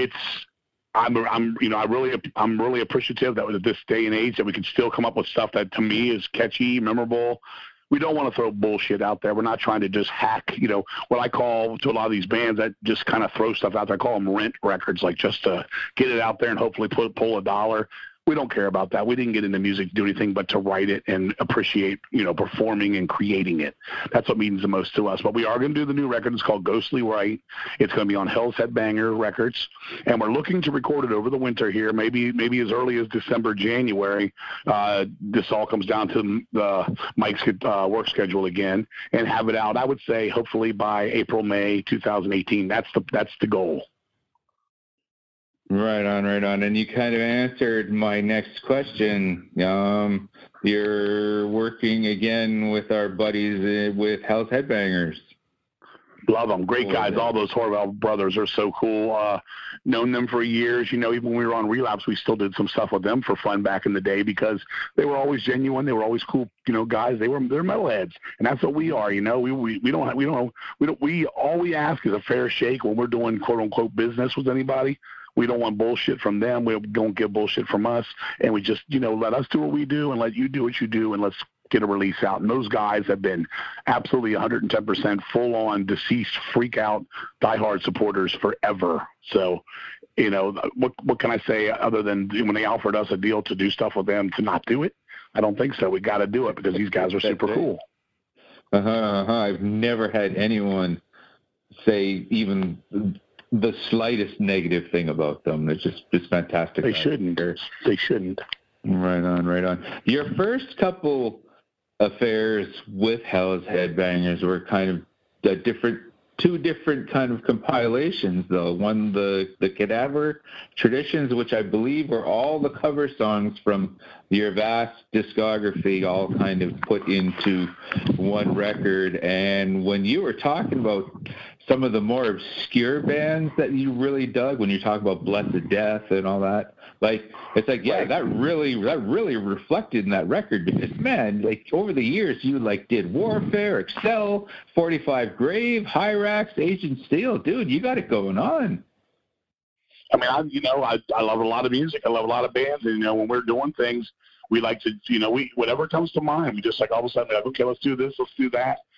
really appreciative that at this day and age that we can still come up with stuff that to me is catchy, memorable. We don't want to throw bullshit out there. We're not trying to just hack, what I call to a lot of these bands that just kind of throw stuff out there. I call them rent records, like just to get it out there and hopefully pull a dollar. We don't care about that. We didn't get into music to do anything but to write it and appreciate, performing and creating it. That's what means the most to us. But we are going to do the new record. It's called Ghostly White. It's going to be on Hell's Headbanger Records, and we're looking to record it over the winter here, maybe as early as December, January. This all comes down to Mike's work schedule again, and have it out, I would say, hopefully by April, May 2018. That's the goal. Right on. And you kind of answered my next question. You're working again with our buddies with Hell's Headbangers. Love them. Great guys. All those Horvath brothers are so cool. Known them for years. Even when we were on Relapse, we still did some stuff with them for fun back in the day because they were always genuine. They were always cool, guys. They're metalheads, and that's what we are. We all we ask is a fair shake when we're doing quote unquote business with anybody. We don't want bullshit from them. We don't get bullshit from us. And we just, let us do what we do and let you do what you do, and let's get a release out. And those guys have been absolutely 110% full-on Deceased, freak-out, diehard supporters forever. So, what can I say other than when they offered us a deal to do stuff with them to not do it? I don't think so. We got to do it because these guys are super cool. I've never had anyone say even the slightest negative thing about them. It's fantastic. They shouldn't. Right on. Your first couple affairs with Hell's Headbangers were kind of two different kind of compilations, though. One, the Cadaver Traditions, which I believe were all the cover songs from your vast discography, all kind of put into one record. And when you were talking about some of the more obscure bands that you really dug, when you talk about Blessed Death and all that, that really reflected in that record, because man, over the years you did Warfare, Excel, 45 Grave, Hyrax, Agent Steel. Dude, you got it going on. I mean, I love a lot of music. I love a lot of bands, and when we're doing things, we like to, whatever comes to mind, we just all of a sudden okay, let's do this, let's do that.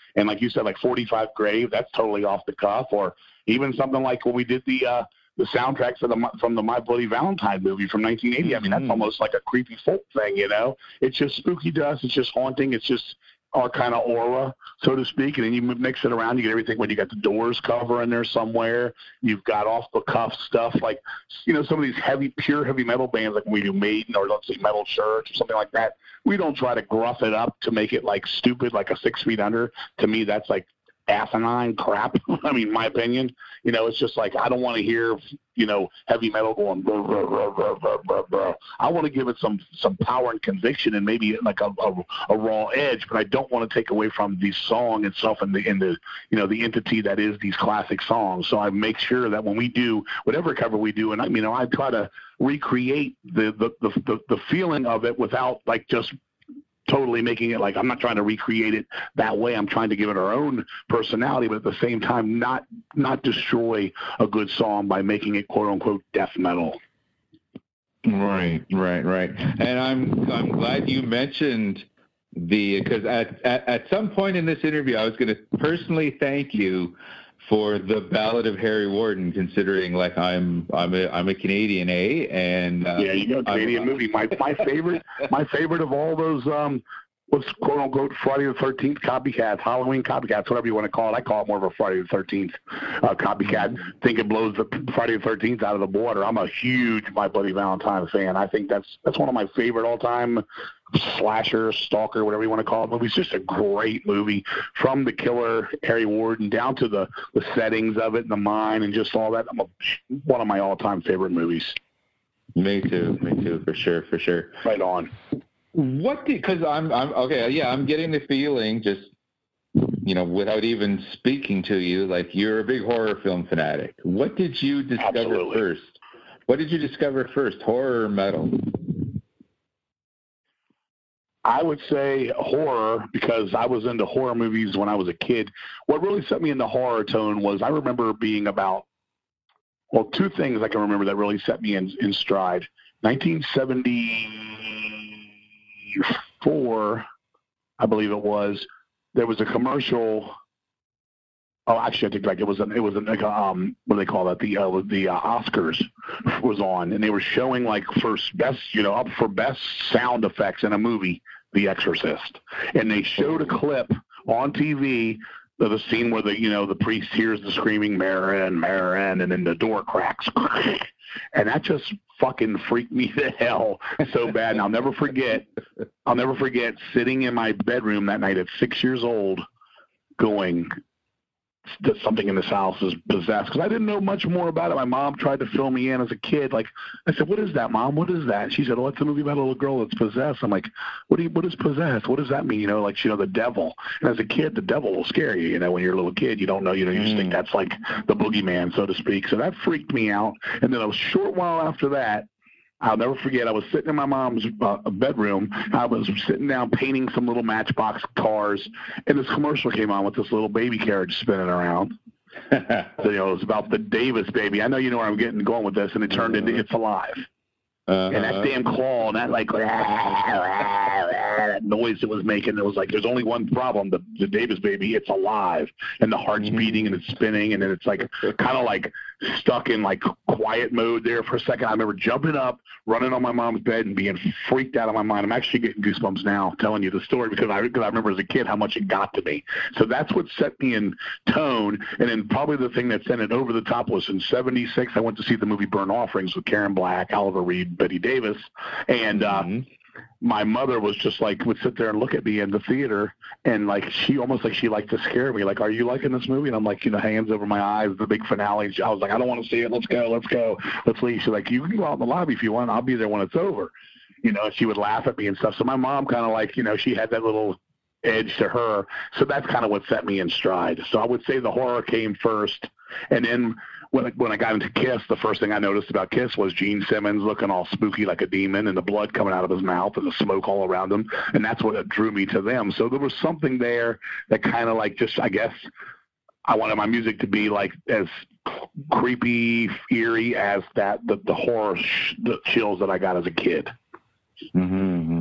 And like you said, like 45 Grave, that's totally off the cuff. Or even something like when we did the soundtracks from the My Bloody Valentine movie from 1980. I mean, that's almost like a creepy folk thing, you know? It's just spooky to us. It's just haunting. It's just our kind of aura, so to speak. And then you mix it around, you get everything when you got the Doors cover in there somewhere. You've got off-the-cuff stuff like, you know, some of these pure heavy metal bands, like when we do Maiden or let's say Metal Church or something like that. We don't try to gruff it up to make it like stupid, like a 6 Feet Under. To me, that's like asinine crap. I mean, my opinion, you know, it's just like, I don't want to hear, you know, heavy metal going, blah, blah, blah, blah, blah, blah, blah. I want to give it some power and conviction and maybe like a raw edge, but I don't want to take away from the song itself and the, you know, the entity that is these classic songs. So I make sure that when we do whatever cover we do, and you know, I try to recreate the feeling of it without like just totally making it like, I'm not trying to recreate it that way. I'm trying to give it our own personality, but at the same time, not destroy a good song by making it quote unquote death metal. Right. And I'm glad you mentioned because at some point in this interview, I was going to personally thank you for the Ballad of Harry Warden, considering like I'm a Canadian, and yeah, you know, Canadian movie. My favorite of all those what's quote unquote Friday the 13th copycats, Halloween copycats, whatever you want to call it. I call it more of a Friday the 13th copycat. Think it blows the Friday the 13th out of the water. I'm a huge My Bloody Valentine fan. I think that's one of my favorite all time slasher, stalker, whatever you want to call it, movie. It's just a great movie, from the killer Harry Warden down to the settings of it and the mine and just all that. One of my all-time favorite movies. Me too, for sure. Right on. Because I'm okay, yeah, I'm getting the feeling, just, you know, without even speaking to you, like you're a big horror film fanatic. What did you discover first? What did you discover first, horror or metal? I would say horror, because I was into horror movies when I was a kid. What really set me into horror tone was, I remember being about, well, two things I can remember that really set me in stride. 1974, I believe it was, there was a commercial. Oh, actually, I think like it was like what do they call that? The Oscars was on, and they were showing like up for best sound effects in a movie, The Exorcist, and they showed a clip on TV of the scene where the priest hears the screaming Marin, and then the door cracks, and that just fucking freaked me to hell so bad. And I'll never forget sitting in my bedroom that night at 6 years old, going, something in this house is possessed, because I didn't know much more about it. My mom tried to fill me in as a kid. Like, I said, "What is that, Mom? What is that?" And she said, "Oh, it's a movie about a little girl that's possessed." I'm like, what is possessed? What does that mean? Like, the devil. And as a kid, the devil will scare you. When you're a little kid, you don't know. You just think that's like the boogeyman, so to speak. So that freaked me out. And then a short while after that, I'll never forget, I was sitting in my mom's bedroom. I was sitting down painting some little Matchbox cars, and this commercial came on with this little baby carriage spinning around. So, it was about the Davis baby. I know you know where I'm going with this, and it turned into It's Alive. And that damn claw and that that noise it was making, it was like, there's only one problem, the Davis baby, it's alive, and the heart's beating and it's spinning, and then it's like kind of like stuck in like quiet mode there for a second. I remember jumping up, running on my mom's bed, and being freaked out of my mind. I'm actually getting goosebumps now telling you the story, because I remember as a kid how much it got to me. So that's what set me in tone. And then probably the thing that sent it over the top was in '76, I went to see the movie Burnt Offerings with Karen Black, Oliver Reed, Betty Davis, and my mother was just like, would sit there and look at me in the theater, and like she liked to scare me, like, "Are you liking this movie?" And I'm like, hands over my eyes, the big finale. I was like, "I don't want to see it. Let's go, let's leave." She's like, "You can go out in the lobby if you want. I'll be there when it's over." She would laugh at me and stuff. So my mom kind of like, she had that little edge to her. So that's kind of what set me in stride. So I would say the horror came first, and then when I got into Kiss, the first thing I noticed about Kiss was Gene Simmons looking all spooky like a demon, and the blood coming out of his mouth and the smoke all around him, and that's what drew me to them. So there was something there that kind of like, just, I guess, I wanted my music to be like as creepy, eerie as the horror, the chills that I got as a kid.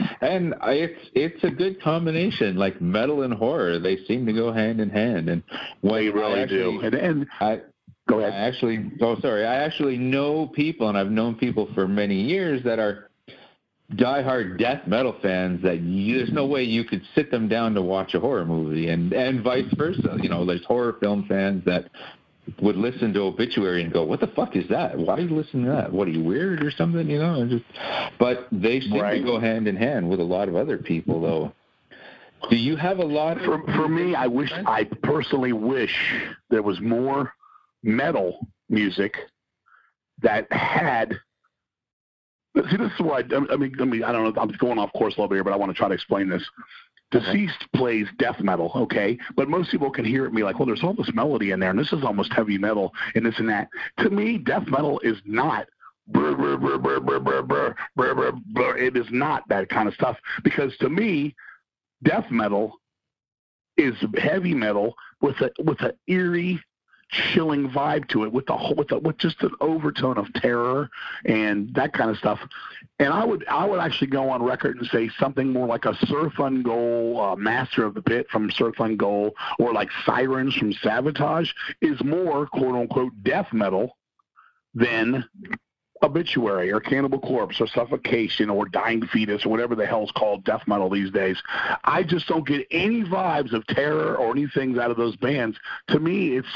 And it's a good combination. Like metal and horror, they seem to go hand in hand. And they really do. And go ahead. I actually know people, and I've known people for many years that are diehard death metal fans that there's no way you could sit them down to watch a horror movie, and vice versa. You know, there's horror film fans that would listen to Obituary and go, "What the fuck is that? Why are you listening to that? What, are you weird or something?" You know, but they seem to go hand in hand with a lot of other people, though. Do you have a lot of... For me, I personally wish there was more metal music that had... See, this is why I mean, I don't know. I'm going off course a little bit here, but I want to try to explain this. Deceased plays death metal, okay? But most people can hear it and be like, well, there's all this melody in there, and this is almost heavy metal, and this and that. To me, death metal is not brr, brr, brr, brr, brr, brr, brr, brr, brr, brr. It is not that kind of stuff. Because to me, death metal is heavy metal with an eerie, chilling vibe to it, with just an overtone of terror and that kind of stuff. And I would actually go on record and say something more like a Surf Ungol, Master of the Pit from Surf Ungol, or like Sirens from Savatage is more quote unquote death metal than Obituary or Cannibal Corpse or Suffocation or Dying Fetus or whatever the hell's called death metal these days. I just don't get any vibes of terror or anything out of those bands. To me, it's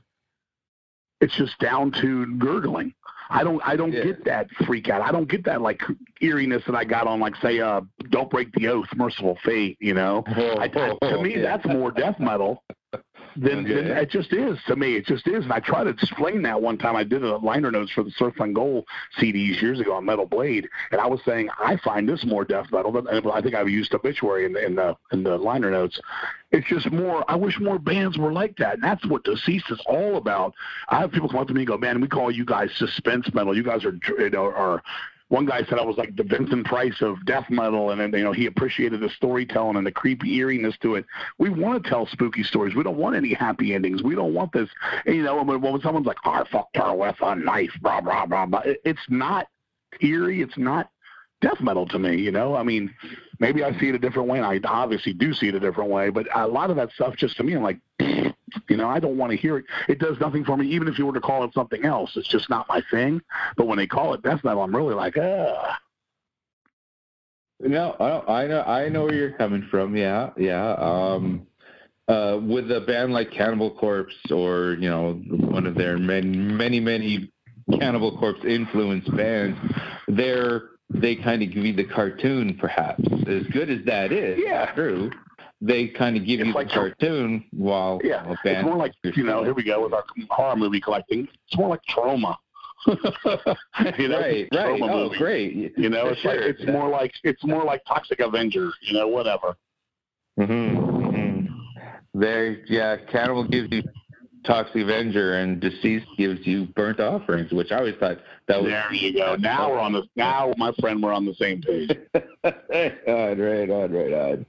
just down to gurgling. I don't get that freak out. I don't get that like eeriness that I got on like say Don't Break the Oath, Merciful Fate, you know. To me that's more death metal than it just is. To me it just is. And I tried to explain that one time. I did a liner notes for the Surf Ungol CDs years ago on Metal Blade, and I was saying I find this more death metal than I think I've used Obituary in the liner notes. It's just more, I wish more bands were like that. And that's what Deceased is all about. I have people come up to me and go, man, we call you guys suspense metal. You guys are one guy said I was like the Vincent Price of death metal, and then, he appreciated the storytelling and the creepy eeriness to it. We want to tell spooky stories. We don't want any happy endings. We don't want this, when someone's like, I fucked her with a knife, blah, blah, blah, blah. It's not eerie. It's not death metal to me, I mean, maybe I see it a different way, and I obviously do see it a different way, but a lot of that stuff just to me, I'm like, I don't want to hear it. It does nothing for me, even if you were to call it something else. It's just not my thing. But when they call it death metal, I'm really like, ugh. No, I know where you're coming from. Yeah. With a band like Cannibal Corpse, or one of their many Cannibal Corpse influenced bands, they kind of give you the cartoon, perhaps. As good as that is, true. They kind of give you the cartoon while band. It's more like, here we go with our horror movie collecting. It's more like Trauma. Right. Trauma Oh, movie. Great. It's more like Toxic Avenger, whatever. Cannibal gives you Toxic Avenger, and Deceased gives you Burnt Offerings, which I always thought that was... There you go. Now, my friend, we're on the same page. On.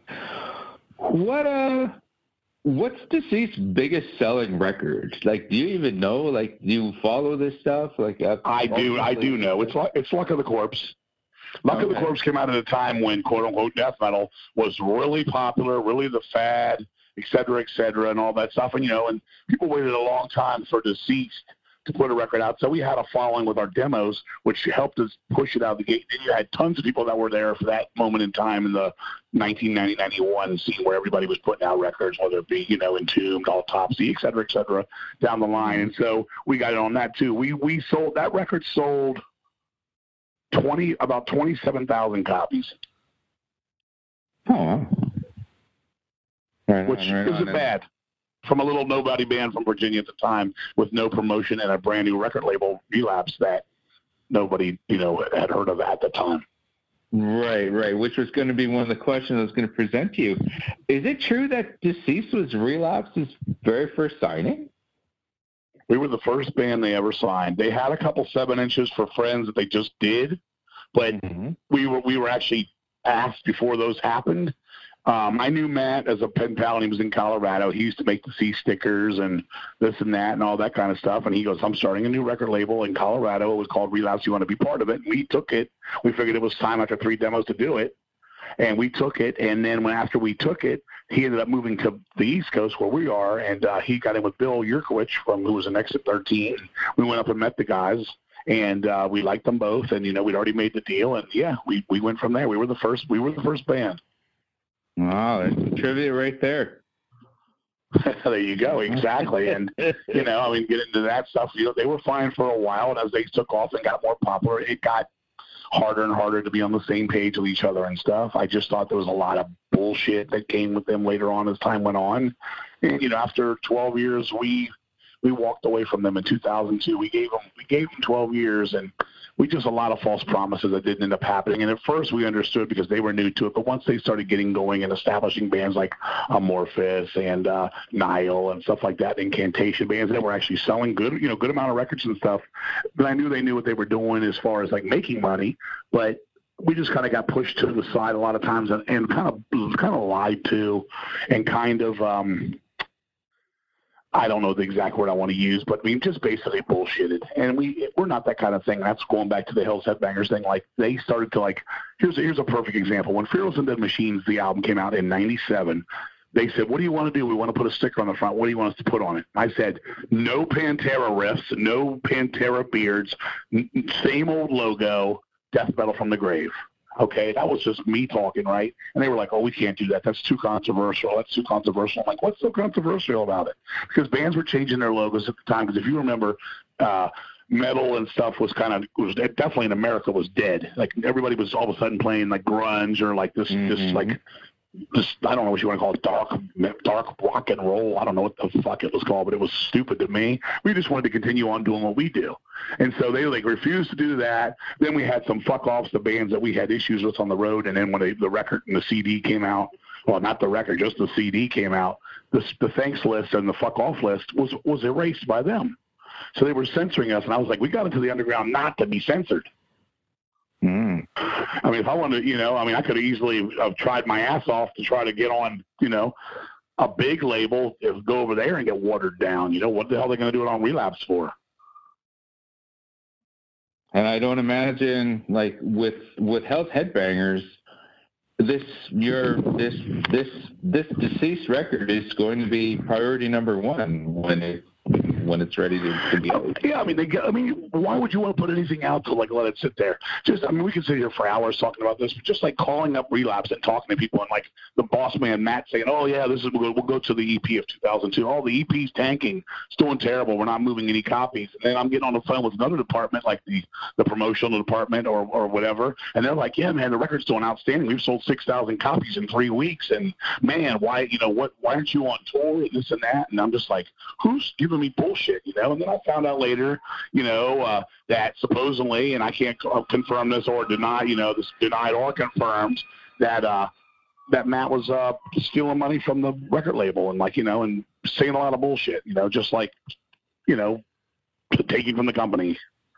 What's Deceased's biggest selling record? Like, do you even know? Like, do you follow this stuff? Like, I do know. It's Luck of the Corpse. Luck of the Corpse came out at a time when quote unquote death metal was really popular, really the fad, et cetera, and all that stuff. And and people waited a long time for Deceased to put a record out. So we had a following with our demos, which helped us push it out of the gate. And you had tons of people that were there for that moment in time in the 1990-91 scene where everybody was putting out records, whether it be, Entombed, Autopsy, et cetera, down the line. And so we got it on that too. We sold, that record sold about 27,000 copies. Oh, wow. Which isn't bad. From a little nobody band from Virginia at the time with no promotion and a brand new record label, Relapse, that nobody, had heard of at the time. Right. Which was going to be one of the questions I was going to present to you. Is it true that Deceased was Relapse's very first signing? We were the first band they ever signed. They had a couple 7-inches for friends that they just did, but we were actually asked before those happened. I knew Matt as a pen pal, and he was in Colorado. He used to make the C stickers and this and that and all that kind of stuff. And he goes, I'm starting a new record label in Colorado. It was called Relapse. You want to be part of it? And we took it. We figured it was time after 3 demos to do it. And we took it, and then after we took it, he ended up moving to the East Coast where we are, and he got in with Bill Yurkowicz who was in Exit 13. We went up and met the guys, and we liked them both, and we'd already made the deal, and we went from there. We were the first band. Wow, that's trivia right there. There you go, exactly. And get into that stuff. They were fine for a while, and as they took off and got more popular, it got harder and harder to be on the same page with each other and stuff. I just thought there was a lot of bullshit that came with them later on as time went on. And after 12 years, we walked away from them in 2002. We gave them 12 years, and we just a lot of false promises that didn't end up happening. And at first we understood because they were new to it, but once they started getting going and establishing bands like Amorphous and Nile and stuff like that, Incantation, bands that were actually selling good amount of records and stuff, but I knew they knew what they were doing as far as like making money, but we just kind of got pushed to the side a lot of times and kind of lied to, and kind of I don't know the exact word I want to use, but just basically bullshitted. And we're not that kind of thing. That's going back to the Hills Headbangers thing. Like, they started to, like, here's a perfect example. When Fearless and Dead Machines, the album came out in 97, they said, what do you want to do? We want to put a sticker on the front. What do you want us to put on it? I said, no Pantera riffs, no Pantera beards, same old logo, death metal from the grave. Okay, that was just me talking, right? And they were like, oh, we can't do that. That's too controversial. I'm like, what's so controversial about it? Because bands were changing their logos at the time. Because if you remember, metal and stuff was definitely in America was dead. Like, everybody was all of a sudden playing like grunge or like this I don't know what you want to call it, dark rock and roll. I don't know what the fuck it was called, but it was stupid to me. We just wanted to continue on doing what we do. And so they refused to do that. Then we had some fuck-offs, the bands that we had issues with on the road. And then when the record and the CD came out, well, not the record, just the CD came out, the thanks list and the fuck-off list was erased by them. So they were censoring us. And I was like, we got into the underground not to be censored. I mean, if I wanted to, I could have easily have tried my ass off to try to get on, a big label, go over there and get watered down. What the hell are they going to do it on Relapse for? And I don't imagine, like, with Hell's Headbangers, this Deceased record is going to be priority number one when it's ready to be out. Yeah, why would you want to put anything out to, like, let it sit there? We could sit here for hours talking about this, but just like calling up Relapse and talking to people and like the boss man Matt saying, oh yeah, we'll go to the EP of 2002. Oh, the EP's tanking. It's doing terrible. We're not moving any copies. And then I'm getting on the phone with another department, like the promotional department or whatever, and they're like, yeah, man, the record's doing outstanding. We've sold 6,000 copies in 3 weeks, and man, why aren't you on tour and this and that? And I'm just like, who's giving me bullshit? And then I found out later, that supposedly, and I can't confirm this or deny, this denied or confirmed, that Matt was stealing money from the record label and and saying a lot of bullshit, just like, taking from the company.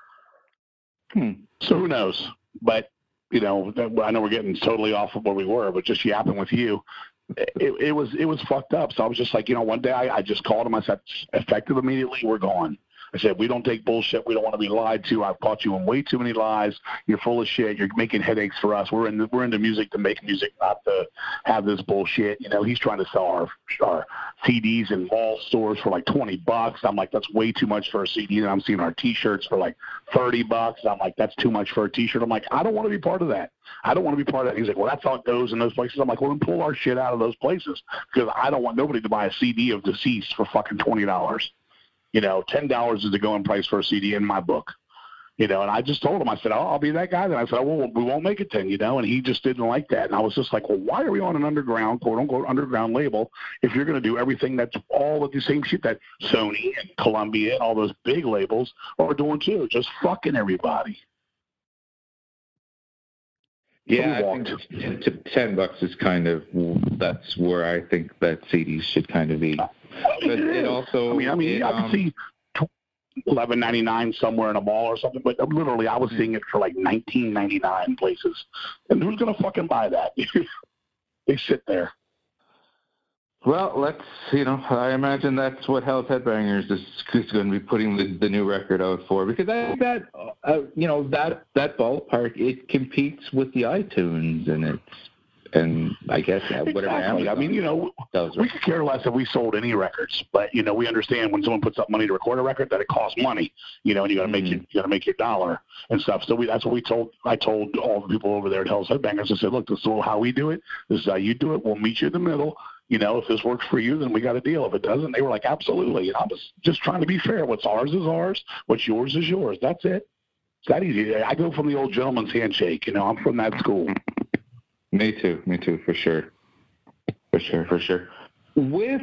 So who knows? But, I know we're getting totally off of where we were, but just yapping with you. It was fucked up. So I was just like, one day I just called him. I said, effective immediately, we're gone. I said, we don't take bullshit. We don't want to be lied to. I've caught you in way too many lies. You're full of shit. You're making headaches for us. We're into music to make music, not to have this bullshit. He's trying to sell our CDs in mall stores for like $20. I'm like, that's way too much for a CD. And I'm seeing our T-shirts for like $30. I'm like, that's too much for a T-shirt. I'm like, I don't want to be part of that. I don't want to be part of that. He's like, well, that's how it goes in those places. I'm like, well, then pull our shit out of those places, because I don't want nobody to buy a CD of Deceased for fucking $20. $10 is the going price for a CD in my book. And I just told him, I said, I'll be that guy. Then I said, well, we won't make it then, and he just didn't like that. And I was just like, well, why are we on an underground, quote unquote, underground label if you're going to do everything that's all of the same shit that Sony and Columbia and all those big labels are doing too, just fucking everybody. Yeah, I think $10 is kind of, that's where I think that CDs should kind of be. But it also, I could see $11.99 somewhere in a mall or something, but literally I was seeing it for like $19.99 places. And who's going to fucking buy that? They sit there. Well, I imagine that's what Hell's Headbangers is going to be putting the new record out for, because I think that, that ballpark, it competes with the iTunes, and And I guess whatever. Exactly. I mean, we could care less if we sold any records, but we understand when someone puts up money to record a record that it costs money, and you got to make your dollar and stuff. So that's what I told all the people over there at Hell's Headbangers. I said, look, this is how we do it. This is how you do it. We'll meet you in the middle. If this works for you, then we got a deal. If it doesn't, they were like, absolutely. And I was just trying to be fair. What's ours is ours. What's yours is yours. That's it. It's that easy. I go from the old gentleman's handshake. I'm from that school. Me too, for sure. With,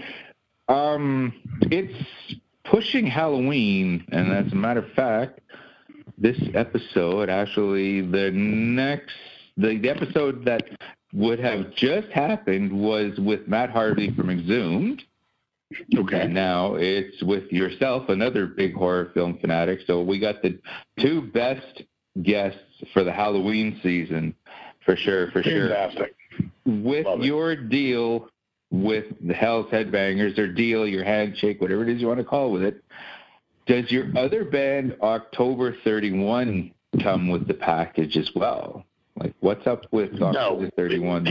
it's pushing Halloween, and as a matter of fact, this episode, actually, the episode that would have just happened was with Matt Harvey from Exhumed. Okay. And now it's with yourself, another big horror film fanatic. So we got the two best guests for the Halloween season. For sure. Fantastic. With your deal with the Hell's Headbangers, or deal, your handshake, whatever it is you want to call with it, does your other band, October 31, come with the package as well? Like, what's up with October 31?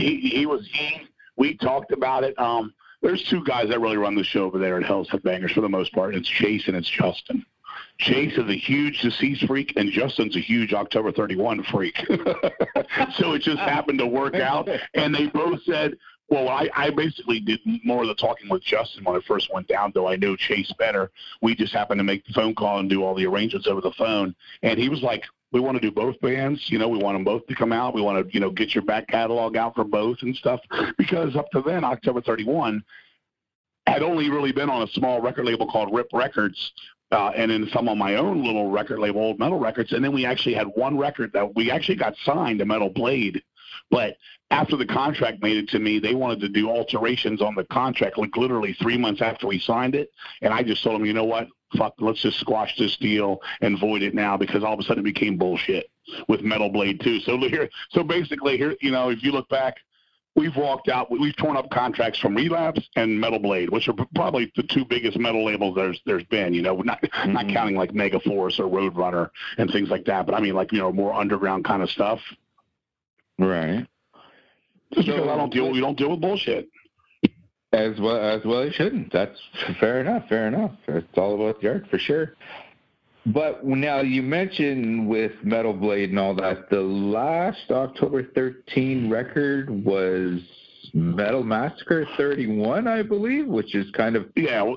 We talked about it. There's two guys that really run the show over there at Hell's Headbangers for the most part. It's Chase and it's Justin. Chase is a huge deceased freak, and Justin's a huge October 31 freak. So it just happened to work out. And they both said, well, I basically did more of the talking with Justin when I first went down, though I knew Chase better. We just happened to make the phone call and do all the arrangements over the phone. And he was like, we want to do both bands. We want them both to come out. We want to, get your back catalog out for both and stuff. Because up to then, October 31 had only really been on a small record label called Rip Records, and then some on my own little record label, Old Metal Records. And then we actually had one record that we actually got signed to Metal Blade. But after the contract made it to me, they wanted to do alterations on the contract, like literally 3 months after we signed it. And I just told them, you know what? Fuck, let's just squash this deal and void it now, because all of a sudden it became bullshit with Metal Blade too. So basically here, if you look back, we've torn up contracts from Relapse and Metal Blade, which are probably the two biggest metal labels there's been, not counting like Megaforce or Roadrunner and things like that. But I mean, like, more underground kind of stuff. Right. Just because we don't deal with bullshit. As well it shouldn't. That's fair enough. It's all about the art, for sure. But now you mentioned with Metal Blade and all that, the last October 13 record was Metal Massacre 31, I believe, which is kind of...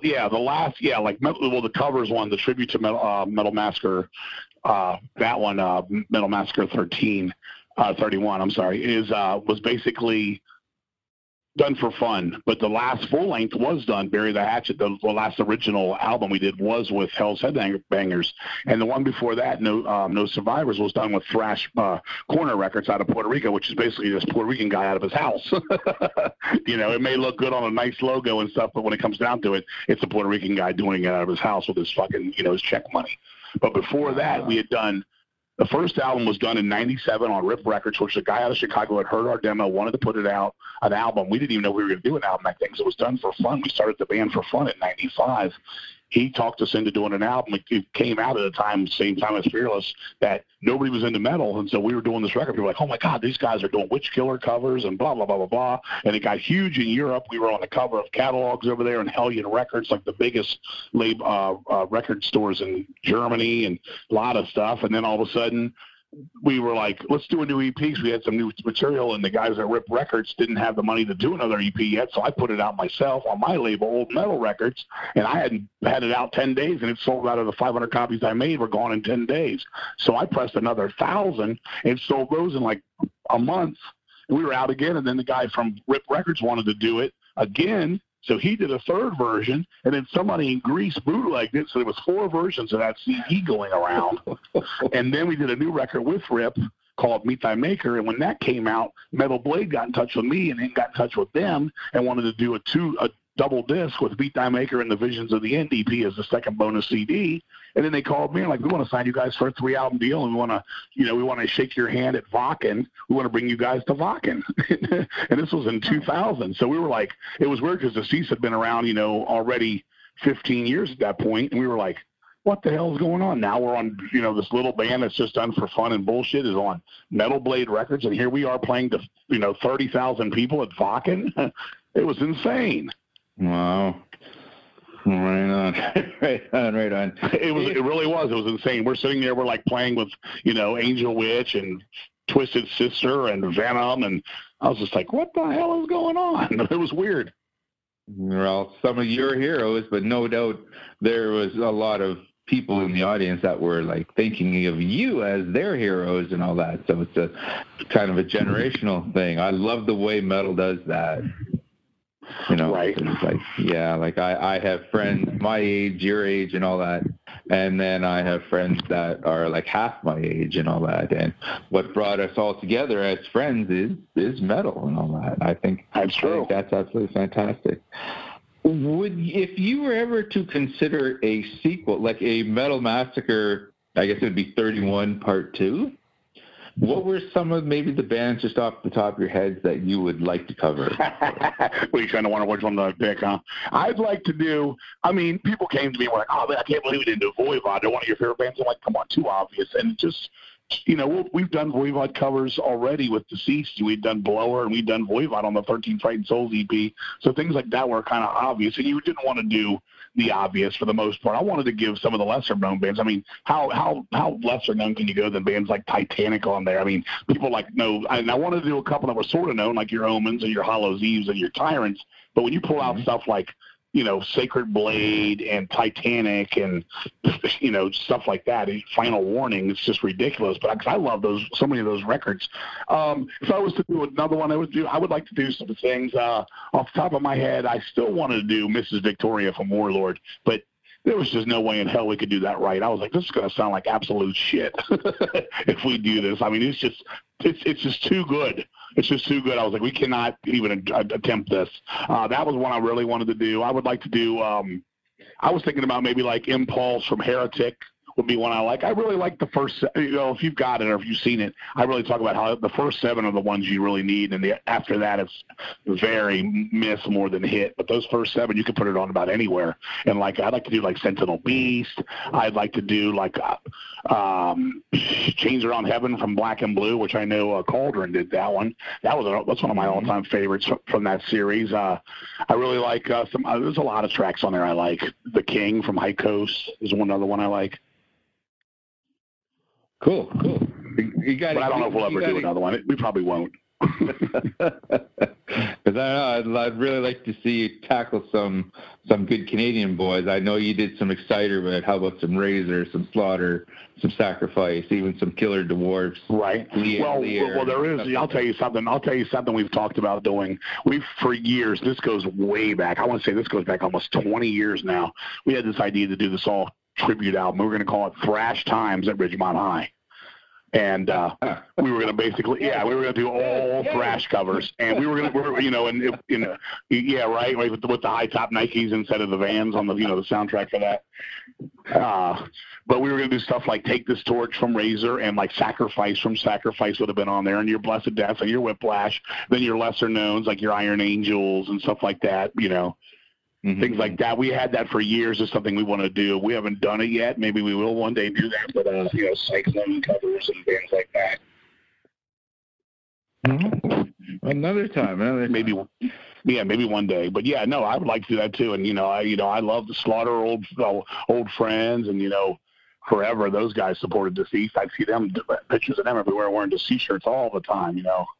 the covers one, the tribute to Metal Massacre, that one, Metal Massacre 31, was basically done for fun. But the last full length was done, Bury the Hatchet. The last original album we did was with Hell's Headbangers, and the one before that, No Survivors, was done with Thrash Corner Records out of Puerto Rico, which is basically this Puerto Rican guy out of his house. It may look good on a nice logo and stuff, but when it comes down to it, it's a Puerto Rican guy doing it out of his house with his fucking, his check money. But before that, we had done... The first album was done in 97 on Rip Records, which a guy out of Chicago had heard our demo, wanted to put it out, an album. We didn't even know we were going to do an album back then, because it was done for fun. We started the band for fun in 95. He talked us into doing an album. It came out at the time, same time as Fearless, that nobody was into metal. And so we were doing this record. People were like, oh, my God, these guys are doing Witch Killer covers and blah, blah, blah, blah, blah. And it got huge in Europe. We were on the cover of catalogs over there, and Hellion Records, like the biggest record stores in Germany, and a lot of stuff. And then all of a sudden, we were like, let's do a new EP. We had some new material, and the guys at Rip Records didn't have the money to do another EP yet, so I put it out myself on my label, Old Metal Records, and I hadn't had it out 10 days, and it sold out of the 500 copies I made were gone in 10 days. So I pressed another 1,000 and sold those in like a month, and we were out again, and then the guy from Rip Records wanted to do it again. So he did a third version, and then somebody in Greece bootlegged it. So there was 4 versions of that CD going around. And then we did a new record with Rip called Meet Thy Maker. And when that came out, Metal Blade got in touch with me and then got in touch with them and wanted to do a double disc with Meet Thy Maker and the Visions of the End EP as the second bonus CD. And then they called me and like, we want to sign you guys for a 3-album deal, and we want to shake your hand at Wacken. We want to bring you guys to Wacken. And this was in 2000. So we were like, it was weird because the Cease had been around, already 15 years at that point. And we were like, what the hell is going on? Now we're on, this little band that's just done for fun and bullshit is on Metal Blade Records, and here we are playing to, 30,000 people at Wacken. It was insane. Wow. Right on. Right on. It really was. It was insane. We're sitting there, we're like playing with, Angel Witch and Twisted Sister and Venom, and I was just like, what the hell is going on? It was weird. Well, some of your heroes, but no doubt there was a lot of people in the audience that were like thinking of you as their heroes and all that. So it's a kind of a generational thing. I love the way metal does that. Right. It's like, yeah, like I have friends my age, your age, and all that. And then I have friends that are like half my age and all that. And what brought us all together as friends is metal and all that. I think that's true. I think that's absolutely fantastic. If you were ever to consider a sequel, like a Metal Massacre, I guess it would be 31 Part 2, what were some of maybe the bands just off the top of your heads that you would like to cover? Well, you kind of wonder which one to pick, huh? I'd like to do, people came to me and were like, oh, man, I can't believe we didn't do Voivod. They're one of your favorite bands. I'm like, come on, too obvious. And just, we've done Voivod covers already with Deceased. We've done Blower, and we've done Voivod on the 13 Frightened Souls EP. So things like that were kind of obvious. And you didn't want to do the obvious for the most part. I wanted to give some of the lesser-known bands. How lesser-known can you go than bands like Titanic on there? People know. And I wanted to do a couple that were sort of known, like your Omens and your Hallows' Eves and your Tyrants. But when you pull out stuff like, Sacred Blade and Titanic and, stuff like that, Final Warning, it's just ridiculous. But I love so many of those records. If I was to do another one, I would like to do some things. Off the top of my head, I still wanted to do Mrs. Victoria from Warlord, but there was just no way in hell we could do that right. I was like, this is going to sound like absolute shit if we do this. It's just too good. It's just too good. I was like, we cannot even attempt this. That was one I really wanted to do. I would like to do, I was thinking about maybe like Impulse from Heretic would be one I like. I really like the first, if you've got it or if you've seen it, I really talk about how the first 7 are the ones you really need, and after that it's very miss more than hit. But those first 7, you can put it on about anywhere. And I'd like to do like Sentinel Beast. I'd like to do like Chains Around Heaven from Black and Blue, which I know Cauldron did that one. That's one of my all-time favorites from that series. I really like there's a lot of tracks on there I like. The King from High Coast is another one I like. Cool. You got. But I don't know if we'll ever do another one. We probably won't. Because I'd really like to see you tackle some good Canadian boys. I know you did some Exciter, but how about some Razor, some Slaughter, some Sacrifice, even some Killer Dwarfs? Right. Well, there is. I'll tell you something we've talked about doing. For years, this goes way back. I want to say this goes back almost 20 years now. We had this idea to do this all tribute album. We were going to call it Thrash Times at Ridgemont High. And we were going to basically, we were going to do all thrash covers, and we were going to, with the high top Nikes instead of the Vans on the, the soundtrack for that. But we were going to do stuff like Take This Torch from Razor, and like Sacrifice from Sacrifice would have been on there, and your Blessed Death and your Whiplash, then your lesser knowns like your Iron Angels and stuff like that, things like that. We had that for years. It's something we want to do. We haven't done it yet. Maybe we will one day do that, but Cyclone covers and things like that. Another time. Maybe one day. But I would like to do that too. And I love the Slaughter old friends, and forever those guys supported Deceased. I'd see them pictures of them everywhere wearing Deceased shirts all the time.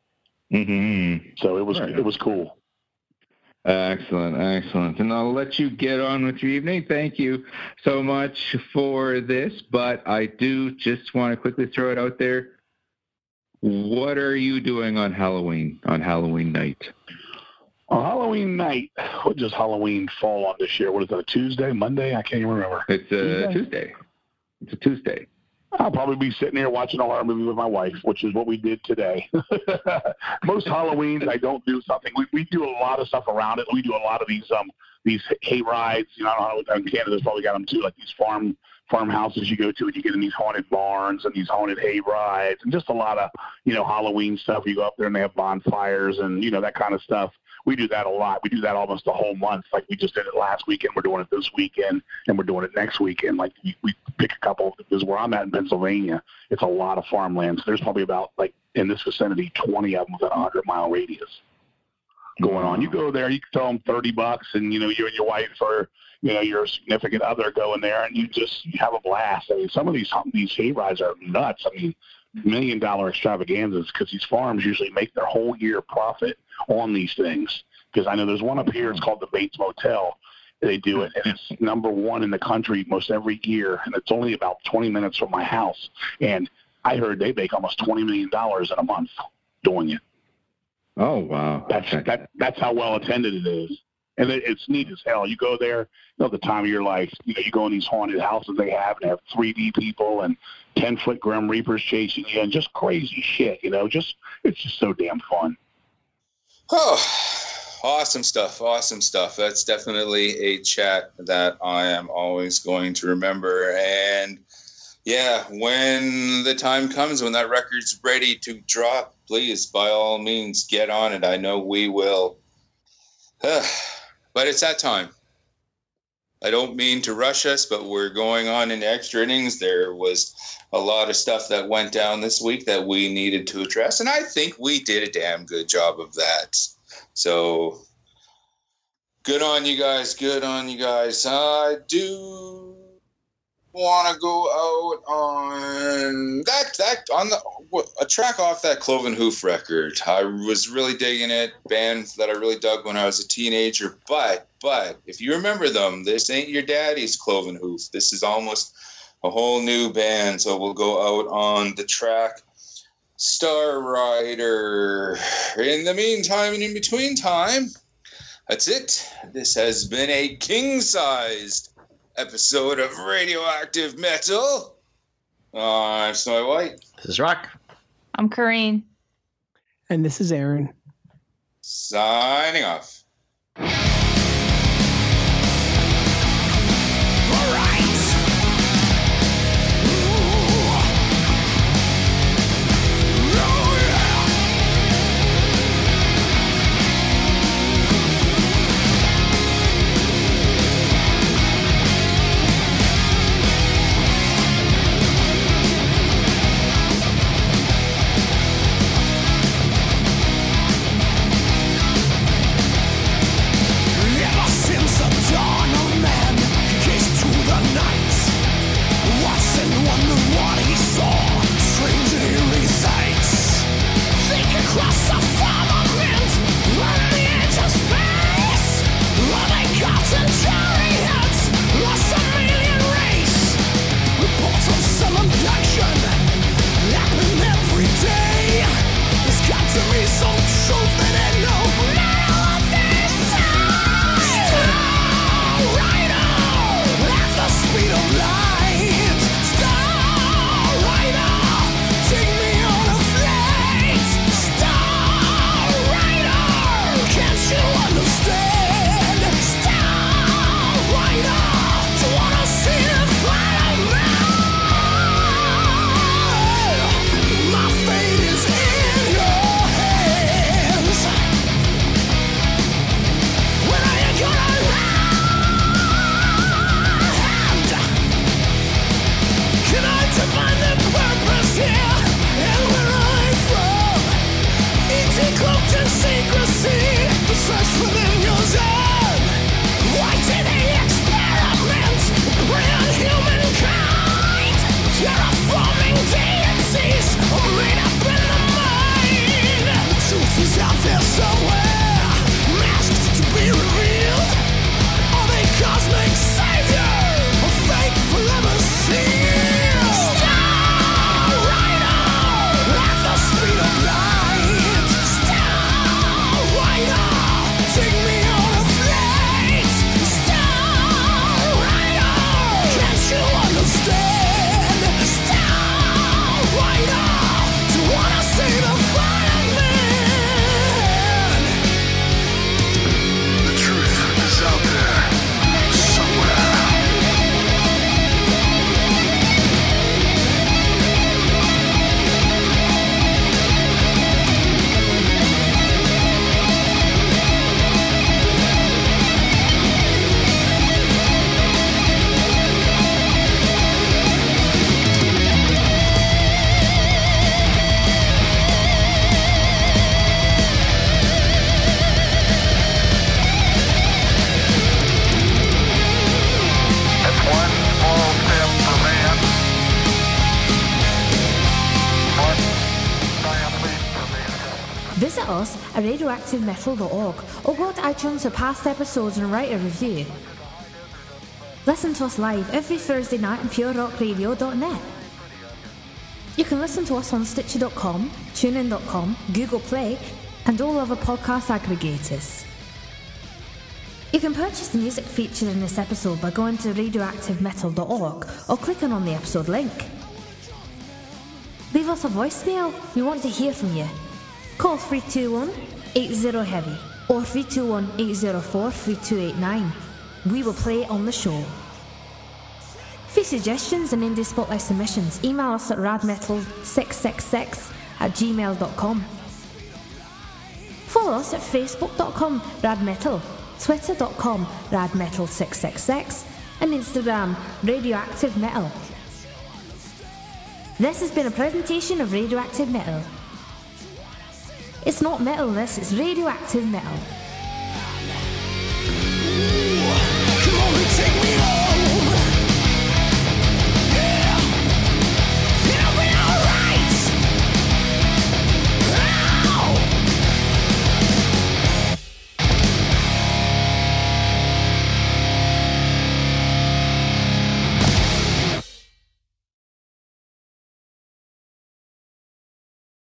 So it was cool. Excellent. And I'll let you get on with your evening. Thank you so much for this, but I do just want to quickly throw it out there. What are you doing on Halloween night? On Halloween night, what does Halloween fall on this year? What is it, a Tuesday, Monday? I can't even remember. It's a Tuesday. It's a Tuesday. I'll probably be sitting here watching a horror movie with my wife, which is what we did today. Most Halloweens, I don't do something. We do a lot of stuff around it. We do a lot of these hay rides. I don't know, in Canada's probably got them too, like these farmhouses you go to, and you get in these haunted barns and these haunted hay rides, and just a lot of Halloween stuff. You go up there and they have bonfires and that kind of stuff. we do that a lot. We do that almost the whole month. Like we just did it last weekend. We're doing it this weekend, and we're doing it next weekend. Like we pick a couple, because where I'm at in Pennsylvania, it's a lot of farmland. So there's probably about, like, in this vicinity, 20 of them within a 100-mile radius going on. You go there, you can tell them $30, and, you know, you and your wife or, you know, your significant other go in there, and you have a blast. I mean, some of these hay rides are nuts. I mean, $1 million extravaganzas, because these farms usually make their whole year profit on these things. Because I know there's one up here, it's called the Bates Motel. They do it, and it's number one in the country most every year, and it's only about 20 minutes from my house. And I heard they make almost $20 million in a month doing it. Oh, wow. That's how well attended it is. And it's neat as hell. You go there, you know, the time of your life, you know, you go in these haunted houses they have, and they have 3D people and 10-foot Grim Reapers chasing you, and just crazy shit, you know. It's just so damn fun. Oh, awesome stuff. Awesome stuff. That's definitely a chat that I am always going to remember. And yeah, when the time comes, when that record's ready to drop, please, by all means, get on it. I know we will. But it's that time. I don't mean to rush us, but we're going on in extra innings. There was a lot of stuff that went down this week that we needed to address, and I think we did a damn good job of that. So good on you guys. Good on you guys. I do want to go out on a track off that Cloven Hoof record. I was really digging it. Band that I really dug when I was a teenager. But if you remember them, this ain't your daddy's Cloven Hoof. This is almost a whole new band. So we'll go out on the track Star Rider. In the meantime and in between time, that's it. This has been a king-sized episode of Radioactive Metal. I'm Snowy White. This is Rock. I'm Corrine. And this is Aaron. Signing off. visit us at radioactivemetal.org or go to iTunes for past episodes and write a review. Listen to us live every Thursday night on purerockradio.net. You can listen to us on Stitcher.com, TuneIn.com, Google Play, and all other podcast aggregators. You can purchase the music featured in this episode by going to radioactivemetal.org or clicking on the episode link. Leave us a voicemail. We want to hear from you. Call 321-80-HEAVY or 321-804-3289. We will play it on the show. For suggestions and Indie Spotlight submissions, email us at radmetal666@gmail.com. Follow us at facebook.com radmetal, twitter.com radmetal666, and Instagram Radioactive Metal. This has been a presentation of Radioactive Metal. It's not metal, this, it's Radioactive Metal.